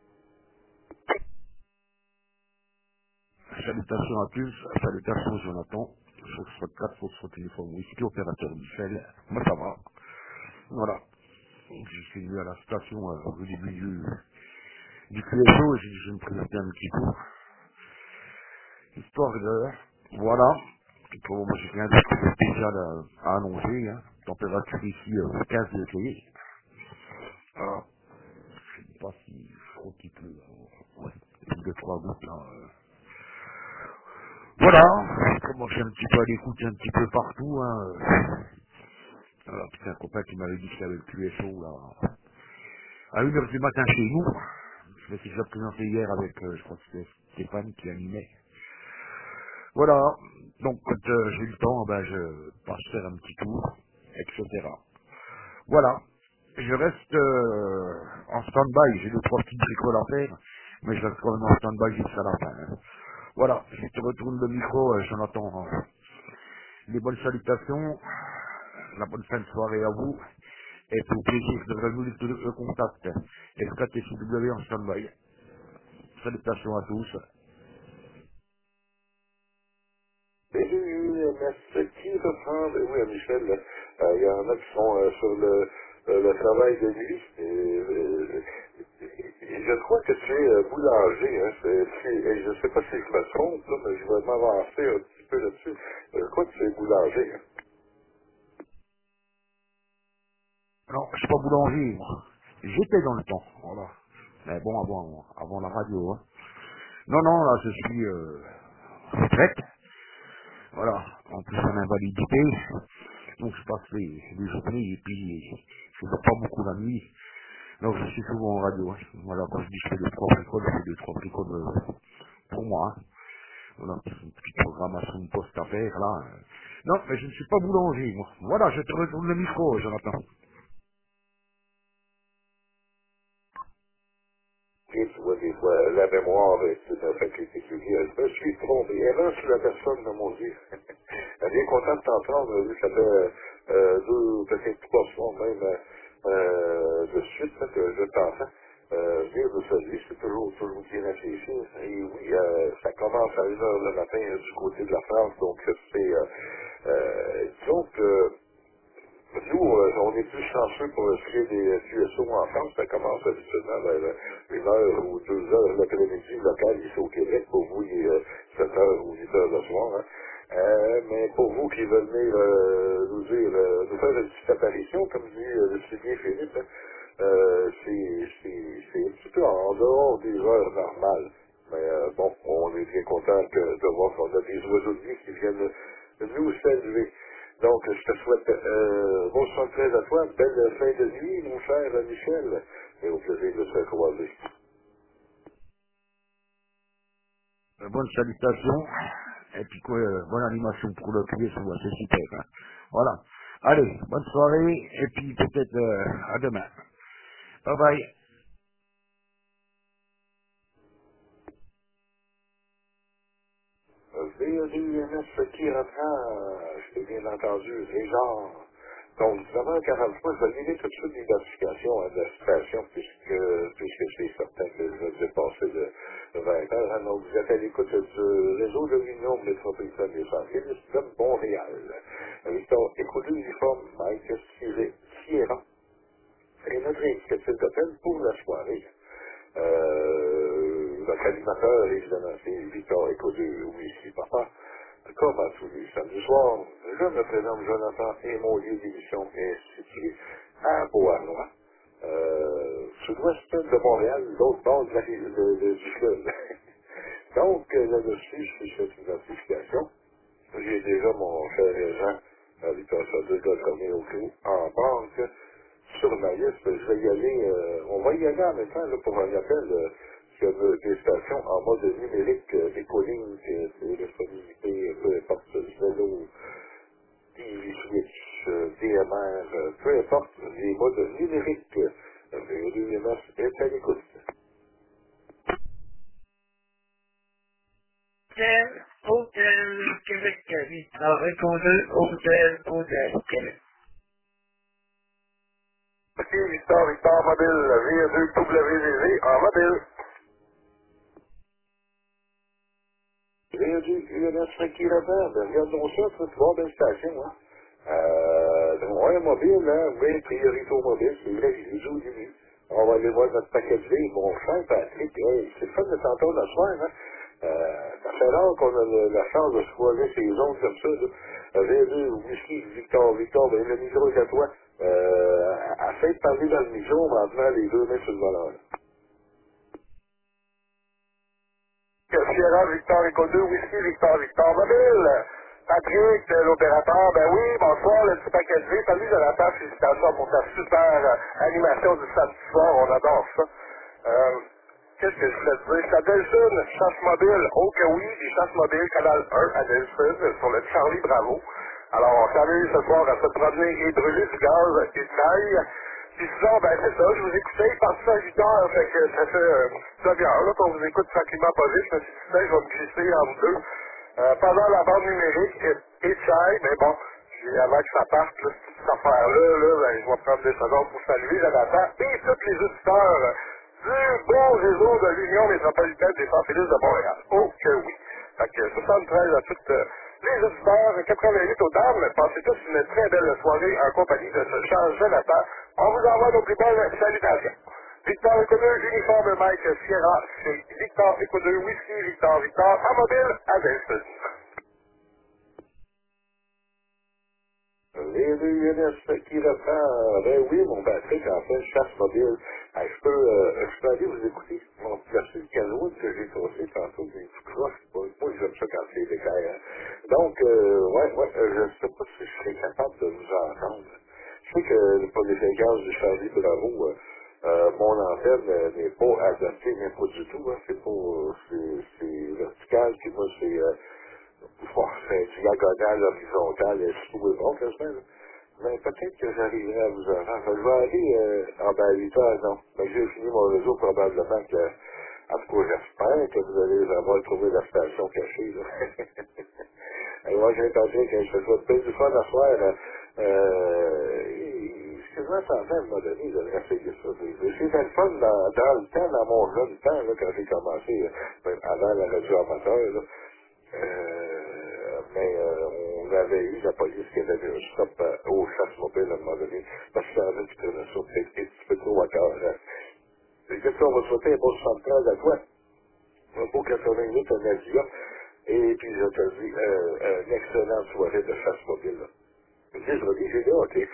Salutations à tous, salutations Jonathan, Foxtrot quatre, Foxtrot uniforme whisky, opérateur Michel. Moi ça va. Voilà. Je suis venu à la station euh, au début du, du Q S O et j'ai dit je vais me présenter un petit peu. Histoire de... Voilà. Pour moi, j'ai rien de spécial à, à annoncer. Hein. Température ici, euh, quinze degrés. Voilà. Je ne sais pas si je crois qu'il pleut. Alors, ouais. Une, deux, trois gouttes là. euh. Voilà. Je commence un petit peu à l'écouter un petit peu partout. Hein. Voilà, puis c'est un copain qui m'avait dit qu'il avait le Q S O là. À une heure du matin chez nous. Je me suis déjà présenté hier avec, euh, je crois que c'était Stéphane qui animait. Voilà, donc quand euh, j'ai eu le temps, ben, je passe faire un petit tour, et cetera. Voilà, je reste euh, en stand-by, j'ai deux trois petites bricoles à faire, mais je reste quand même en stand-by jusqu'à la fin. Hein. Voilà, je te retourne le micro, euh, Jonathan. Euh, les bonnes salutations, la bonne fin de soirée à vous, et puis au plaisir de renouer le, le contact. S K T C W en stand-by. Salutations à tous. Et j'ai eu un masse qui reprend, ben oui, à Michel, là, euh, il y en a qui sont euh, sur le, euh, le travail de nuit. Et, euh, et je crois que tu es euh, boulanger. Hein, c'est, c'est, et je ne sais pas si je me trompe, là, mais je vais m'avancer un petit peu là-dessus. Je crois que tu es boulanger. Hein. Non, je suis pas boulanger, moi. J'étais dans le temps, voilà. Mais bon, avant, avant la radio, hein. Non, non, là, je suis euh, retraite. Voilà, en plus en invalidité. Donc je passe les, les journées et puis je ne dors pas beaucoup la nuit. Donc je suis souvent en radio. Hein. Voilà, quand je dis que je fais deux, trois bricoles, je fais deux, trois bricoles euh, pour moi. Hein. Voilà, c'est une petite programmation de poste à faire, là. Non, mais je ne suis pas boulanger, moi. Voilà, je te retourne le micro, Jonathan. Et tu vois, des fois, la mémoire est une faculté qui vient. Je me suis trompé. Erreur sur la personne de mon Dieu. Elle est bien contente de t'entendre. Vu que ça fait euh, deux, peut-être trois soirs même euh, de suite là, que je t'entends. Euh, dire de sa vie, c'est toujours, toujours bien réfléchi. Et oui, euh, ça commence à une heure le matin euh, du côté de la France. Donc, c'est, euh, euh, disons que nous, euh, on est plus chanceux pour inscrire des Q S O en France. Ça commence habituellement vers une heure ou deux heures l'après-midi local ici au Québec. Pour vous, il est euh, sept heures ou huit heures le soir. Hein. Euh, mais pour vous qui venez euh, nous dire, euh, nous faire une petite apparition, comme dit euh, le si bien Philippe, hein, euh, c'est c'est- c'est un petit peu en dehors des heures normales. Mais euh, bon, on est bien content que, de voir qu'on a des oiseaux de nuit qui viennent nous saluer. Donc, je te souhaite euh, bon soixante-treize à toi, belle fin de nuit, mon cher Michel, et au plaisir de se croiser. Euh, bonne salutation. Et puis quoi, euh, bonne animation pour le Q S O, c'est super. Hein. Voilà. Allez, bonne soirée, et puis peut-être euh, à demain. Bye bye. V deux M S qui reprend, je t'ai bien entendu, les genres. Donc, vraiment, quarante-trois, je vais donner tout de suite l'identification à la station, puisque, puisque c'est certain que je vais dépasser de vingt heures. Hein. Donc, vous êtes à l'écoute du réseau de l'Union métropolitaine des Antilles de Montréal. Victor, écoute l'uniforme, Mike Sierra. Et notre indicatif d'appel pour la soirée. Euh, notre animateur, évidemment, c'est Victor Écodeux, oui, ici, papa. Comme à tous les samedis soirs, je me présente Jonathan et mon lieu d'émission est situé à Beauharnois, euh, sud-ouest de Montréal, l'autre bord de la, de, de, du fleuve. Donc, là-dessus, je fais cette identification. J'ai déjà mon cher agent, à Victor Sadeux, de premier au clou, en banque, sur ma liste. Je vais y aller, euh, on va y aller en même temps, là, pour un appel, euh, sur euh, des stations en mode numérique, euh, des collines, c'est c'est disponibilité, peu importe, vélo, T V Switch, euh, D M R, euh, peu importe, les modes numériques, euh, le deux M S est à l'écoute. Hôtel, Hôtel, Québec, Victor, Écho deux, Hôtel, Hôtel, Québec. Ok, Victor, Victor, mobile, V deux W V V, en mobile. V deux U N S qui répond, regardons ça, tu vas voir belle station, hein. Euh, donc, ouais, mobile, hein, oui, priorité au mobile, c'est vrai, je l'ai dit au début. On va aller voir notre paquet de vie, mon cher Patrick, hey, c'est le fun de t'entendre le soir, hein. Euh, ça fait rare qu'on a le- la chance de se croiser ces ondes comme ça, là. Euh, V deux, whisky, Victor, Victor, ben le micro est à toi. Euh, essaie de parler dans le micro, mais en tenant les deux mains sur le volant, là. Sierra, Victor, Éco deux, Whisky, Victor, Victor, mobile. Patrick, euh, l'opérateur, ben oui, bonsoir, le petit paquet de vie. Salut, Jonathan, félicitations pour ta super euh, animation du samedi soir, on adore ça. Euh, Qu'est-ce que je voulais te dire? C'est à Delson, chasse mobile. Oh que oui, des chasses mobiles, canal un à Delson, sur le Charlie Bravo. Alors, on s'amuse ce soir à se promener et brûler du gaz et de l'ail. Puis sinon, ben c'est ça, je vous écoutais, il partit à huit heures, fait que ça fait euh, une demi-heure, là, qu'on vous écoute tranquillement pas vite, je me suis dit, tiens, je vais me glisser entre deux. Euh, pendant la bande numérique, et, et Chai, mais bon, j'ai- avant que ça parte, là, cette affaire-là, là, ben, je vais prendre des secondes pour saluer Jonathan et tous les auditeurs euh, du bon réseau de l'Union métropolitaine des Centres-Félix de Montréal. Oh que oui. Fait que soixante-treize à toutes euh, les auditeurs, quatre-vingt-huit aux dames, passez tous une très belle soirée en compagnie de ce Charles Jonathan. On vous envoie nos plus belles salutations. Victor Écoudeux, uniforme Mike Sierra, c'est Victor Écoudeux, Whisky, Victor, Victor, en mobile, à Delson. Les deux U N S qui reprend, ben oui, mon Patrick, en fait, chasse mobile. Ah, je peux, euh, je peux aller vous écouter. Mon placer le canot que j'ai tossé tantôt, des petits croches. Moi, j'aime ça quand c'est décaillant. Donc, euh, ouais, ouais, euh, je ne sais pas si je serais capable de vous entendre. Je sais que pour les fréquences du Charlie Bravo, euh, euh, mon antenne euh, n'est pas adaptée, mais pas du tout. Hein. C'est pas, euh, c'est c'est vertical, puis moi, c'est... Euh, Bon, c'est diagonal, horizontal, et je trouve bon, quasiment. Là. Mais peut-être que j'arriverai à vous entendre. Je vais aller euh, en bas à huit heures, non. Mais j'ai fini mon réseau probablement que, en tout cas, j'espère que vous allez avoir trouvé la station cachée. Là. Et moi, j'ai entendu que je faisais peut-être du fun à soir. Euh, euh, ce que je m'attendais à un moment donné, de réessayer ça. C'était le fun dans, dans le temps, dans mon jeune temps, là, quand j'ai commencé, euh, avant la radio amateur, là. Euh, mais euh, on avait eu la police qui avait vu un stop euh, aux chasses mobiles à un moment donné, parce qu'il y en a qui prenaient ça peut-être un petit peu trop à cœur. Hein. Et qu'est-ce qu'on va souhaiter un beau soixante-treize à toi, un beau quatre-vingt-huit à Nadia, et puis je te dis, euh, une excellente soirée de chasse mobile. Là. Je dis, je dis, j'ai dit, ok.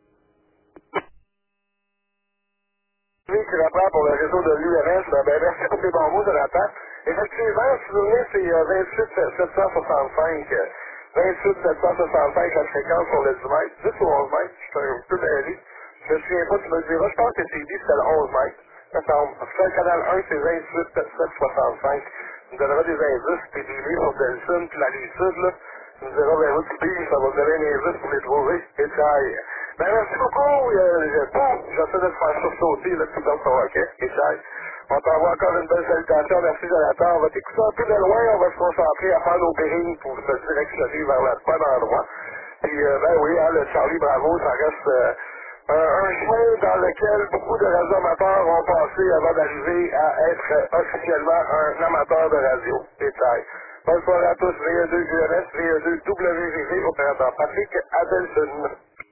Oui, qui reprend pour le réseau de l'U R S. Ben, ben, merci pour tes bons mots, Jonathan. Effectivement, si vous voulez, c'est euh, vingt-huit sept cent soixante-cinq. euh, vingt-huit sept cent soixante-cinq la fréquence sur le dix mètres. dix ou onze mètres, je suis un peu mêlé. Je me souviens pas, tu me le diras. Je pense que c'est dit, c'était le onze mètres. Ça semble. Parce que le canal un, c'est vingt-huit sept cent soixante-cinq. Tu me donneras des indices, puis des livres sur Delson, puis la rive sud, là. Tu me diras vers où tu piges, ça va te donner un indice pour les trouver. Et ça aille. Ben, merci beaucoup. Euh, je- bon, j'essaie de te faire sursauter, là, tout dans ton hockey. Et ça aille. On t'envoie encore une belle salutation. Merci, Jonathan. On va t'écouter un peu de loin. On va se concentrer à faire nos périls pour se directionner vers le bon endroit. Puis, euh, ben oui, hein, le Charlie Bravo, ça reste euh, un, un chemin dans lequel beaucoup de radio amateurs ont passé avant d'arriver à être euh, officiellement un amateur de radio. Et ça. Bonne soirée à tous. V deux U N S, V deux W V V, opérateur Patrick Adelson.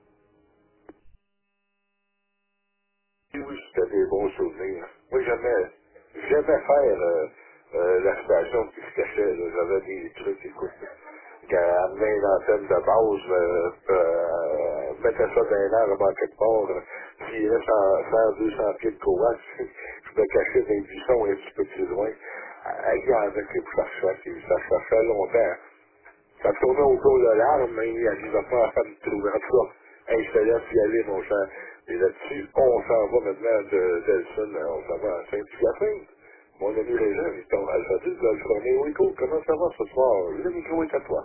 Oui, c'était des bons souvenirs. Moi, j'aimais, j'aimais faire euh, euh, la station qui se cachait. Là. J'avais des trucs, écoute, qui amenaient l'antenne de base, euh, euh, mettait ça dans l'air avant quelque part, euh, tirait cent, cent, deux cents pieds de coax, je me cachais dans les buissons un petit peu plus loin. Euh, Il y en a qui cherchaient, ça cherchait longtemps. Ça tournait autour de l'arbre, mais il n'arrivait pas à me trouver. En tout cas, hey, je te laisse y aller, mon cher. Et là-dessus, on s'en va maintenant de Delson, on s'en va à Saint-Hyacinthe. Mon ami Régent, il tombe à Alpha dix de l'Alfa Romeo Echo. Comment ça va ce soir? Le micro est à toi.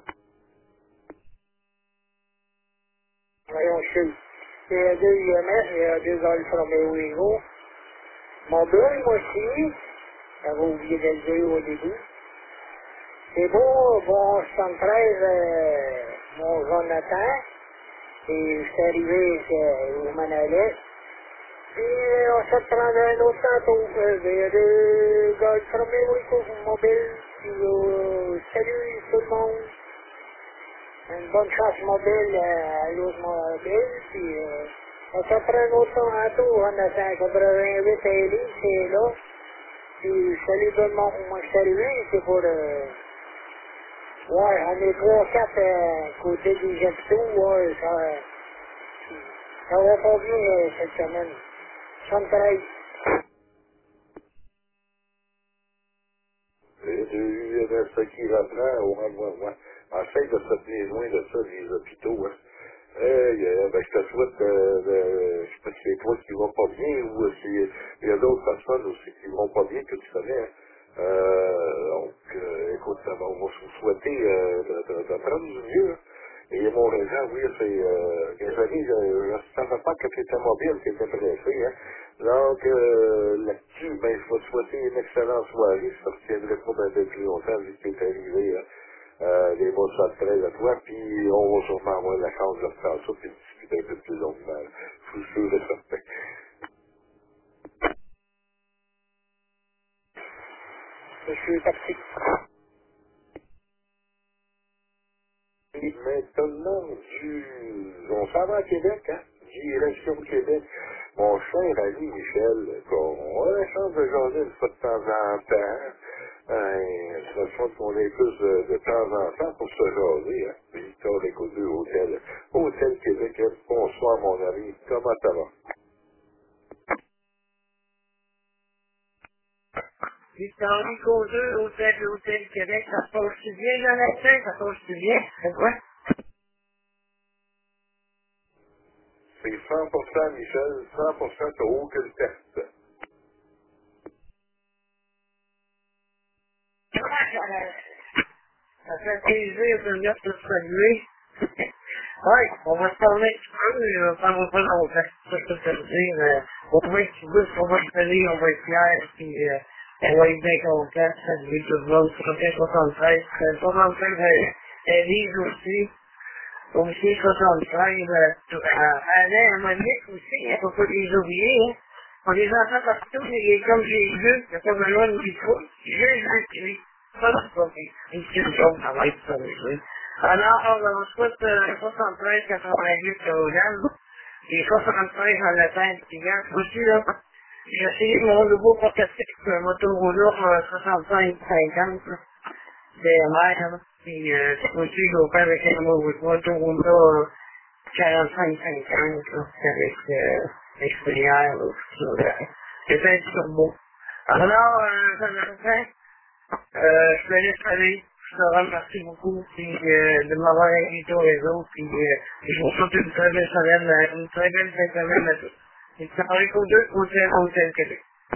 Voyons, je suis V deux U M S, V deux Alfa Romeo Echo. Mon bureau, moi aussi, j'avais oublié de le dire au début. C'est beau, bon soixante-treize, euh, mon Jonathan. Et je suis arrivé c'est, au Manalais. Puis euh, on se prend un autre tantôt. Euh, Il y a des gars qui sont bien au mobile. Puis euh, salut tout le monde. Une bonne chance mobile euh, à l'autre mobile. Puis euh, on se prend un autre tantôt. On a cent quatre-vingt-huit à Élie, c'est là. Puis salut tout le monde. Moi je suis arrivé, c'est pour... Euh, ouais, on est trois quatre euh, côté des hôpitaux. Ouais, ça, euh, ça va pas bien euh, cette semaine. soixante-treize. Les deux U N S qui reprend, ouais, ouais, ouais. Essaye de se tenir loin de ça, des hôpitaux, hein. Hey, euh, ben, je te souhaite, euh, de, je sais pas si c'est toi qui va pas bien ou euh, si il y a d'autres personnes aussi qui vont pas bien que tu connais. Hein. Euh, donc, euh, écoute, ça va, on va vous souhaiter euh, de, de, de prendre du mieux. Hein. Et mon raison, oui, c'est, euh, désolé, je ne savais pas que tu étais mobile, que tu étais pressé, hein. Donc, euh, là-dessus, ben, je vais te souhaiter une excellente soirée. Ça ne retiendrait pas d'un peu plus longtemps vu que tu es arrivé, hein. Euh, les mots sont très à toi, puis on va sûrement avoir la chance de faire ça, puis de discuter un peu plus longuement. Je suis sûr et certain. Je suis parti. Et maintenant, du... on s'en va à Québec, hein? Direction Québec. Mon cher ami Michel, qu'on a la chance de jaser une fois de temps en temps. Euh, ce serait qu'on ait plus de, de temps en temps pour se jaser, hein? Victor Éco deux, Hôtel. Hôtel Québec, hein? Bonsoir mon ami, comment ça va? Victor Rico deux, Hôtel, Hôtel Québec, ça se passe-tu bien, Jonathan? Ça se passe-tu bien? C'est quoi? C'est cent pour cent Michel, cent pour cent t'as aucune perte. Ça fait plaisir de venir te saluer. Ouais, on va se parler un petit peu, mais euh, ça va pas longtemps. Ça, je peux te le dire. Euh, on va être bus, on va se saluer, on va être fiers, puis euh, on va être bien contents. Saluer tout le monde, sur le soixante-treize. Euh, soixante-treize, euh, Élise aussi. Aussi soixante-treize, euh, tout- euh, Alain, Monique aussi, hein, faut pas les oublier, hein. On les entend partout, et comme j'ai vu, il n'y a pas besoin de micro. Je l'ai vu. Ça, c'est pas bien. Une question, ça va être ça, oui. Alors, on souhaite euh, soixante-treize quatre-vingt-huit aux gens, et soixante-treize en latin, client. Aussi, là, j'ai essayé mon nouveau prototype, un Motorola soixante-cinq cinquante, D M R, puis euh, aussi, je vais faire avec un Motorola quarante-cinq cinquante, là, avec euh, l'expérience, là, c'est un turbo. Alors, euh, ça me fait. Euh, je te laisse aller. Je te remercie beaucoup puis, euh, de m'avoir invité au réseau. Puis, euh, je vous souhaite une très belle semaine, euh, une très belle fin de semaine à tous. Et ça arrive aux deux, Hôtel, Hôtel Québec.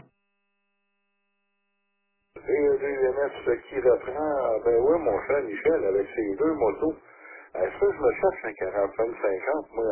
Et le deux M S qui reprend, ben oui, mon cher Michel, avec ses deux motos. Euh, ça, je me cherche un quarante-cinq cinquante, moi,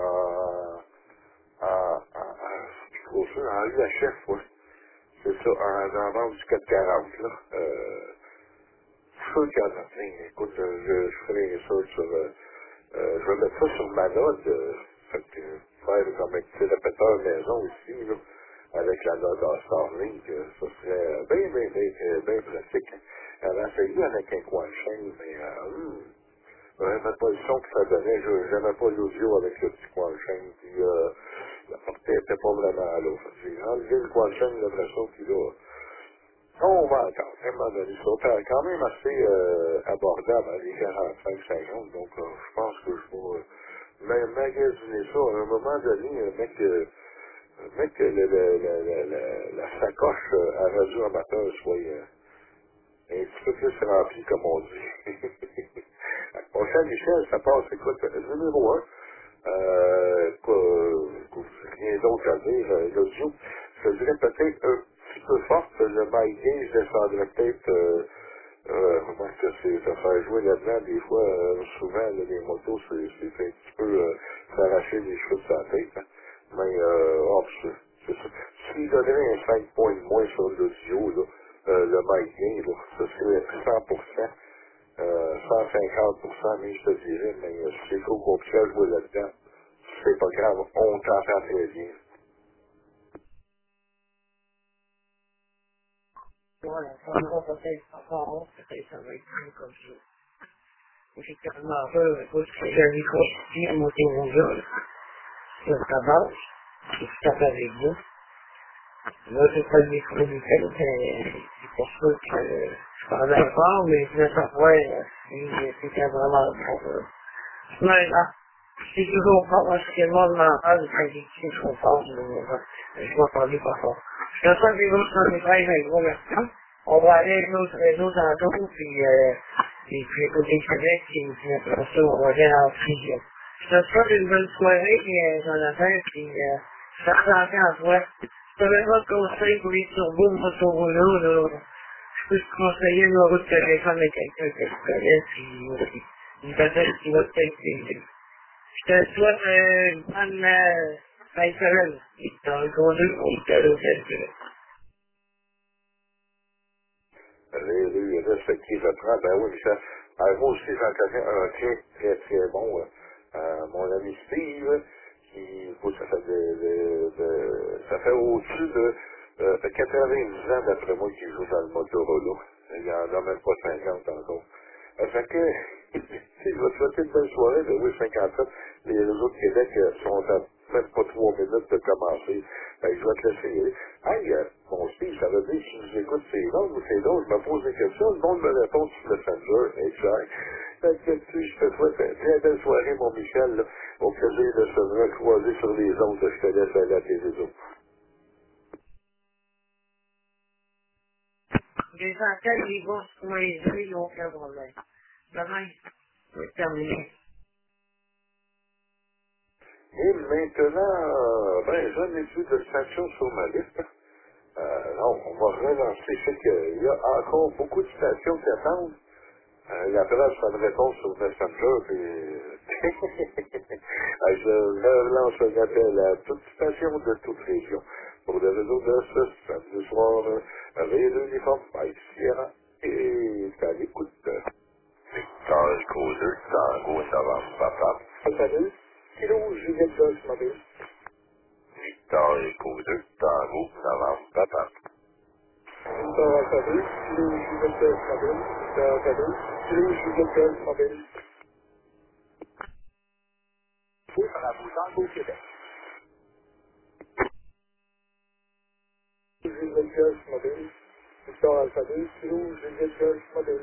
en, en, en, en, je suis trop sûr, en U H F, ouais. C'est ça, en, en vente du quatre cent quarante, là. Euh, je suis sûr qu'il y en a plein. Écoute, euh, je, je ferai ça sur, euh, euh, je vais mettre ça sur ma note, euh, fait que, faire comme un petit répéteur maison ici, là, avec la note en Starlink, euh, ça serait bien, bien, bien, bien pratique. Elle a essayé avec un coin de chaîne, mais, euh, hum, j'aimais pas le son que ça donnait, je j'aimais pas l'audio avec le petit coin de chaîne, puis, euh, la portée était pas vraiment à l'eau. J'ai enlevé le coin de chaîne, l'impression qu'il a, on va attendre. À un moment donné, ils sont quand même assez euh, abordables à les quarante-cinq cinquante, donc euh, je pense que je vais euh, ma- magasiner ça. À un moment donné, euh, mec, euh, mec que le, le, le, le, le- la sacoche euh, à radio amateur soit euh, un petit peu plus remplie, comme on dit. Mon cher Michel, ça passe, écoute, numéro un. Euh, quoi, quoi, rien d'autre à dire. Euh, L'audio, je dirais peut-être un petit peu forte. Le mic gain, je descendrais peut-être, euh, euh, comment est-ce que c'est, ça faire jouer là-dedans, des fois, euh, souvent, là, les motos, c'est c'est un petit peu euh, s'arracher les cheveux de sa tête. Hein. Mais, euh, oh, c'est c'est ça. S'il donnerait un cinq points de moins sur l'audio, là, euh, le mic gain, là, ce serait cent pour cent. cent cinquante pour cent, mais je te dirais, mais euh, c'est trop compliqué à jouer là-dedans. C'est pas grave, on t'entend très bien. Voilà, ça me rend peut-être pas fort, peut-être ça va être plus comme ça. J'ai tellement peur, parce que j'ai un micro ici à monter mon jeu, sur ta base, et je tape avec vous. Là, c'est pas le micro du tel, c'est pour ça que je parlais fort, mais je ne sais pas, et c'était vraiment pour... Mais là, c'est toujours fort, parce que le monde m'en parle, quand j'ai dit trop fort, je ne m'entendais pas fort. Je sens que les autres sont des frères, un gros merci. On va aller avec l'autre réseau tantôt, puis, euh, et puis écouter Québec, et puis après ça, on va aller en fusion. Je te souhaite une bonne soirée, euh, Jonathan, puis euh, fais attention à toi. Je te donne votre conseil pour les turbos, pour ce rouleau, là. Je peux te conseiller le numéro de téléphone de quelqu'un que je connais, puis euh, une personne qui va peut-être t'aider. Je te souhaite euh, une bonne euh, fin de semaine. Et dans le gros deux, on te donne au Les rues respectives à prendre, ben oui, Michel. Euh, moi aussi, j'en connais un très, très, très bon. Euh, euh, mon ami Steve, qui, écoute, ça fait de, de, de ça fait au-dessus de, euh, de quatre-vingt-dix ans, d'après moi, qu'il joue dans le Motorola. Il y en a même pas cinquante encore. Euh, fait que, si je vais te souhaiter une belle soirée, de oui, cinquante-sept, les réseaux de Québec euh, sont à même pas trois minutes de commencer. Fait que je vais te laisser y aller. Hey, euh, mon Steve, ça veut dire si je écoute ces noms ou ces noms, je me pose des questions, le monde me répond sur le Messenger, exact. Fait que tu je te souhaite une très belle soirée, mon Michel, là. Au plaisir de se recroiser sur les ondes, je te laisse aller à tes réseaux. Les antennes, ils vont se coincer, ils n'ont aucun problème. Demain, c'est terminé. Et maintenant, euh, ben, j'en ai plus de stations sur ma liste. Euh, non, on va relancer. Je sais qu'il y a encore beaucoup de stations qui attendent. Euh, la preuve, ça me répond sur Messenger, puis euh, je relance un appel à toute station de toute région. Pour le réseau de ce samedi soir, euh, avec l'uniforme Mike Sierra et à l'écoute. Victor Echo deux, Tango, Novembre, Papa. Salut, Kilo, Juliette Joyce, mobile. Victor Echo deux, Tango, Novembre, Papa. Victor Alpha deux, Kilo, Juliette Joyce, mobile. Victor Alpha deux, Kilo, Juliette Joyce, mobile. Bravo, Tango, Québec. Juliette Joyce, mobile. Victor Alpha deux, Kilo, Juliette Joyce, mobile.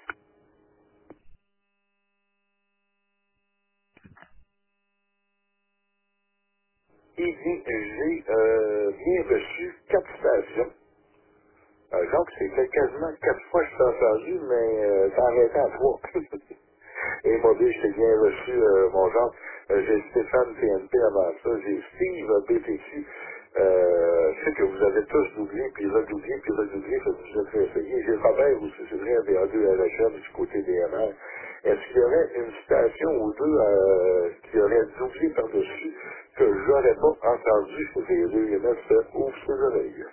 Et bien, j'ai euh, bien reçu quatre stations. Euh, donc, c'est fait quasiment quatre fois que je t'ai entendu, mais euh, t'as arrêté à trois. Et mobile, je t'ai bien reçu, euh, mon genre. Euh, j'ai Stéphane P N P avant ça, j'ai Steve B T Q. Euh, je sais que vous avez tous doublé, puis redoublé, puis redoublé, ça vous êtes réessayé. J'ai Robert aussi, c'est vrai, V A deux à la chaîne du côté des M R. Est-ce qu'il y aurait une station ou deux euh, qui aurait doublé par-dessus que j'aurais pas entendu chez les deux I M S ouvre ses oreilles?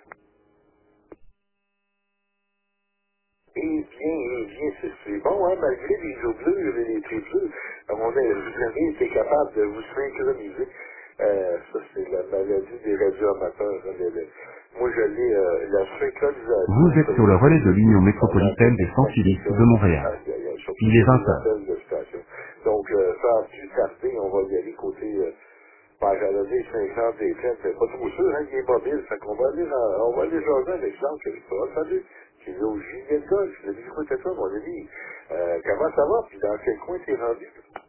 Eh bien, eh bien, c'est c'est bon, hein, malgré les doublures et les triplures, à mon avis, vous avez été capable de vous synchroniser. Euh, ça, c'est la maladie des radioamateurs. Hein, le- le- moi, je l'ai, euh, la synchronisation. Vous êtes sur le relais de l'Union métropolitaine des Sans-Filistes de Montréal. Il est vingt heures. De station. Donc, euh, sans plus tarder, on va y aller côté... Euh, ben, j'allais dire cinquante et trente, c'est pas trop sûr, hein, il est mobile, fait qu'on va aller, dans- on va aller jaser avec Jean, que je pas entendu. J'ai dit au Julien Golf, je lui ai dit, écoute ça, mon ami, euh, comment ça va, puis dans quel coin t'es rendu?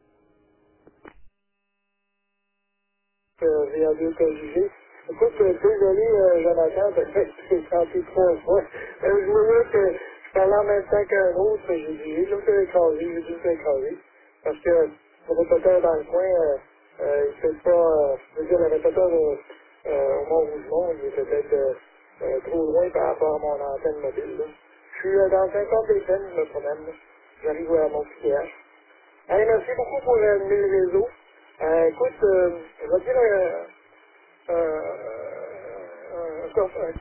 Euh, V A deux conjugé. Écoute, euh, désolé, euh, Jonathan, parce que c'est senti trois fois. Euh, je voulais que je parlais en même temps qu'un autre, mais j'ai dit, j'ai juste écrasé, j'ai juste écrasé. Parce que le répéteur dans le coin, euh, euh, il fait pas, euh, je veux dire, le répéteur euh, euh, au Mont-Rougemont, il est peut-être euh, euh, trop loin par rapport à mon antenne mobile. Là. Je suis euh, dans cinquante et sept, je me promène. Là. J'arrive à mon P H. Allez, merci beaucoup pour euh, le réseau. Euh, écoute, euh, je vais dire euh, euh, euh, un, un,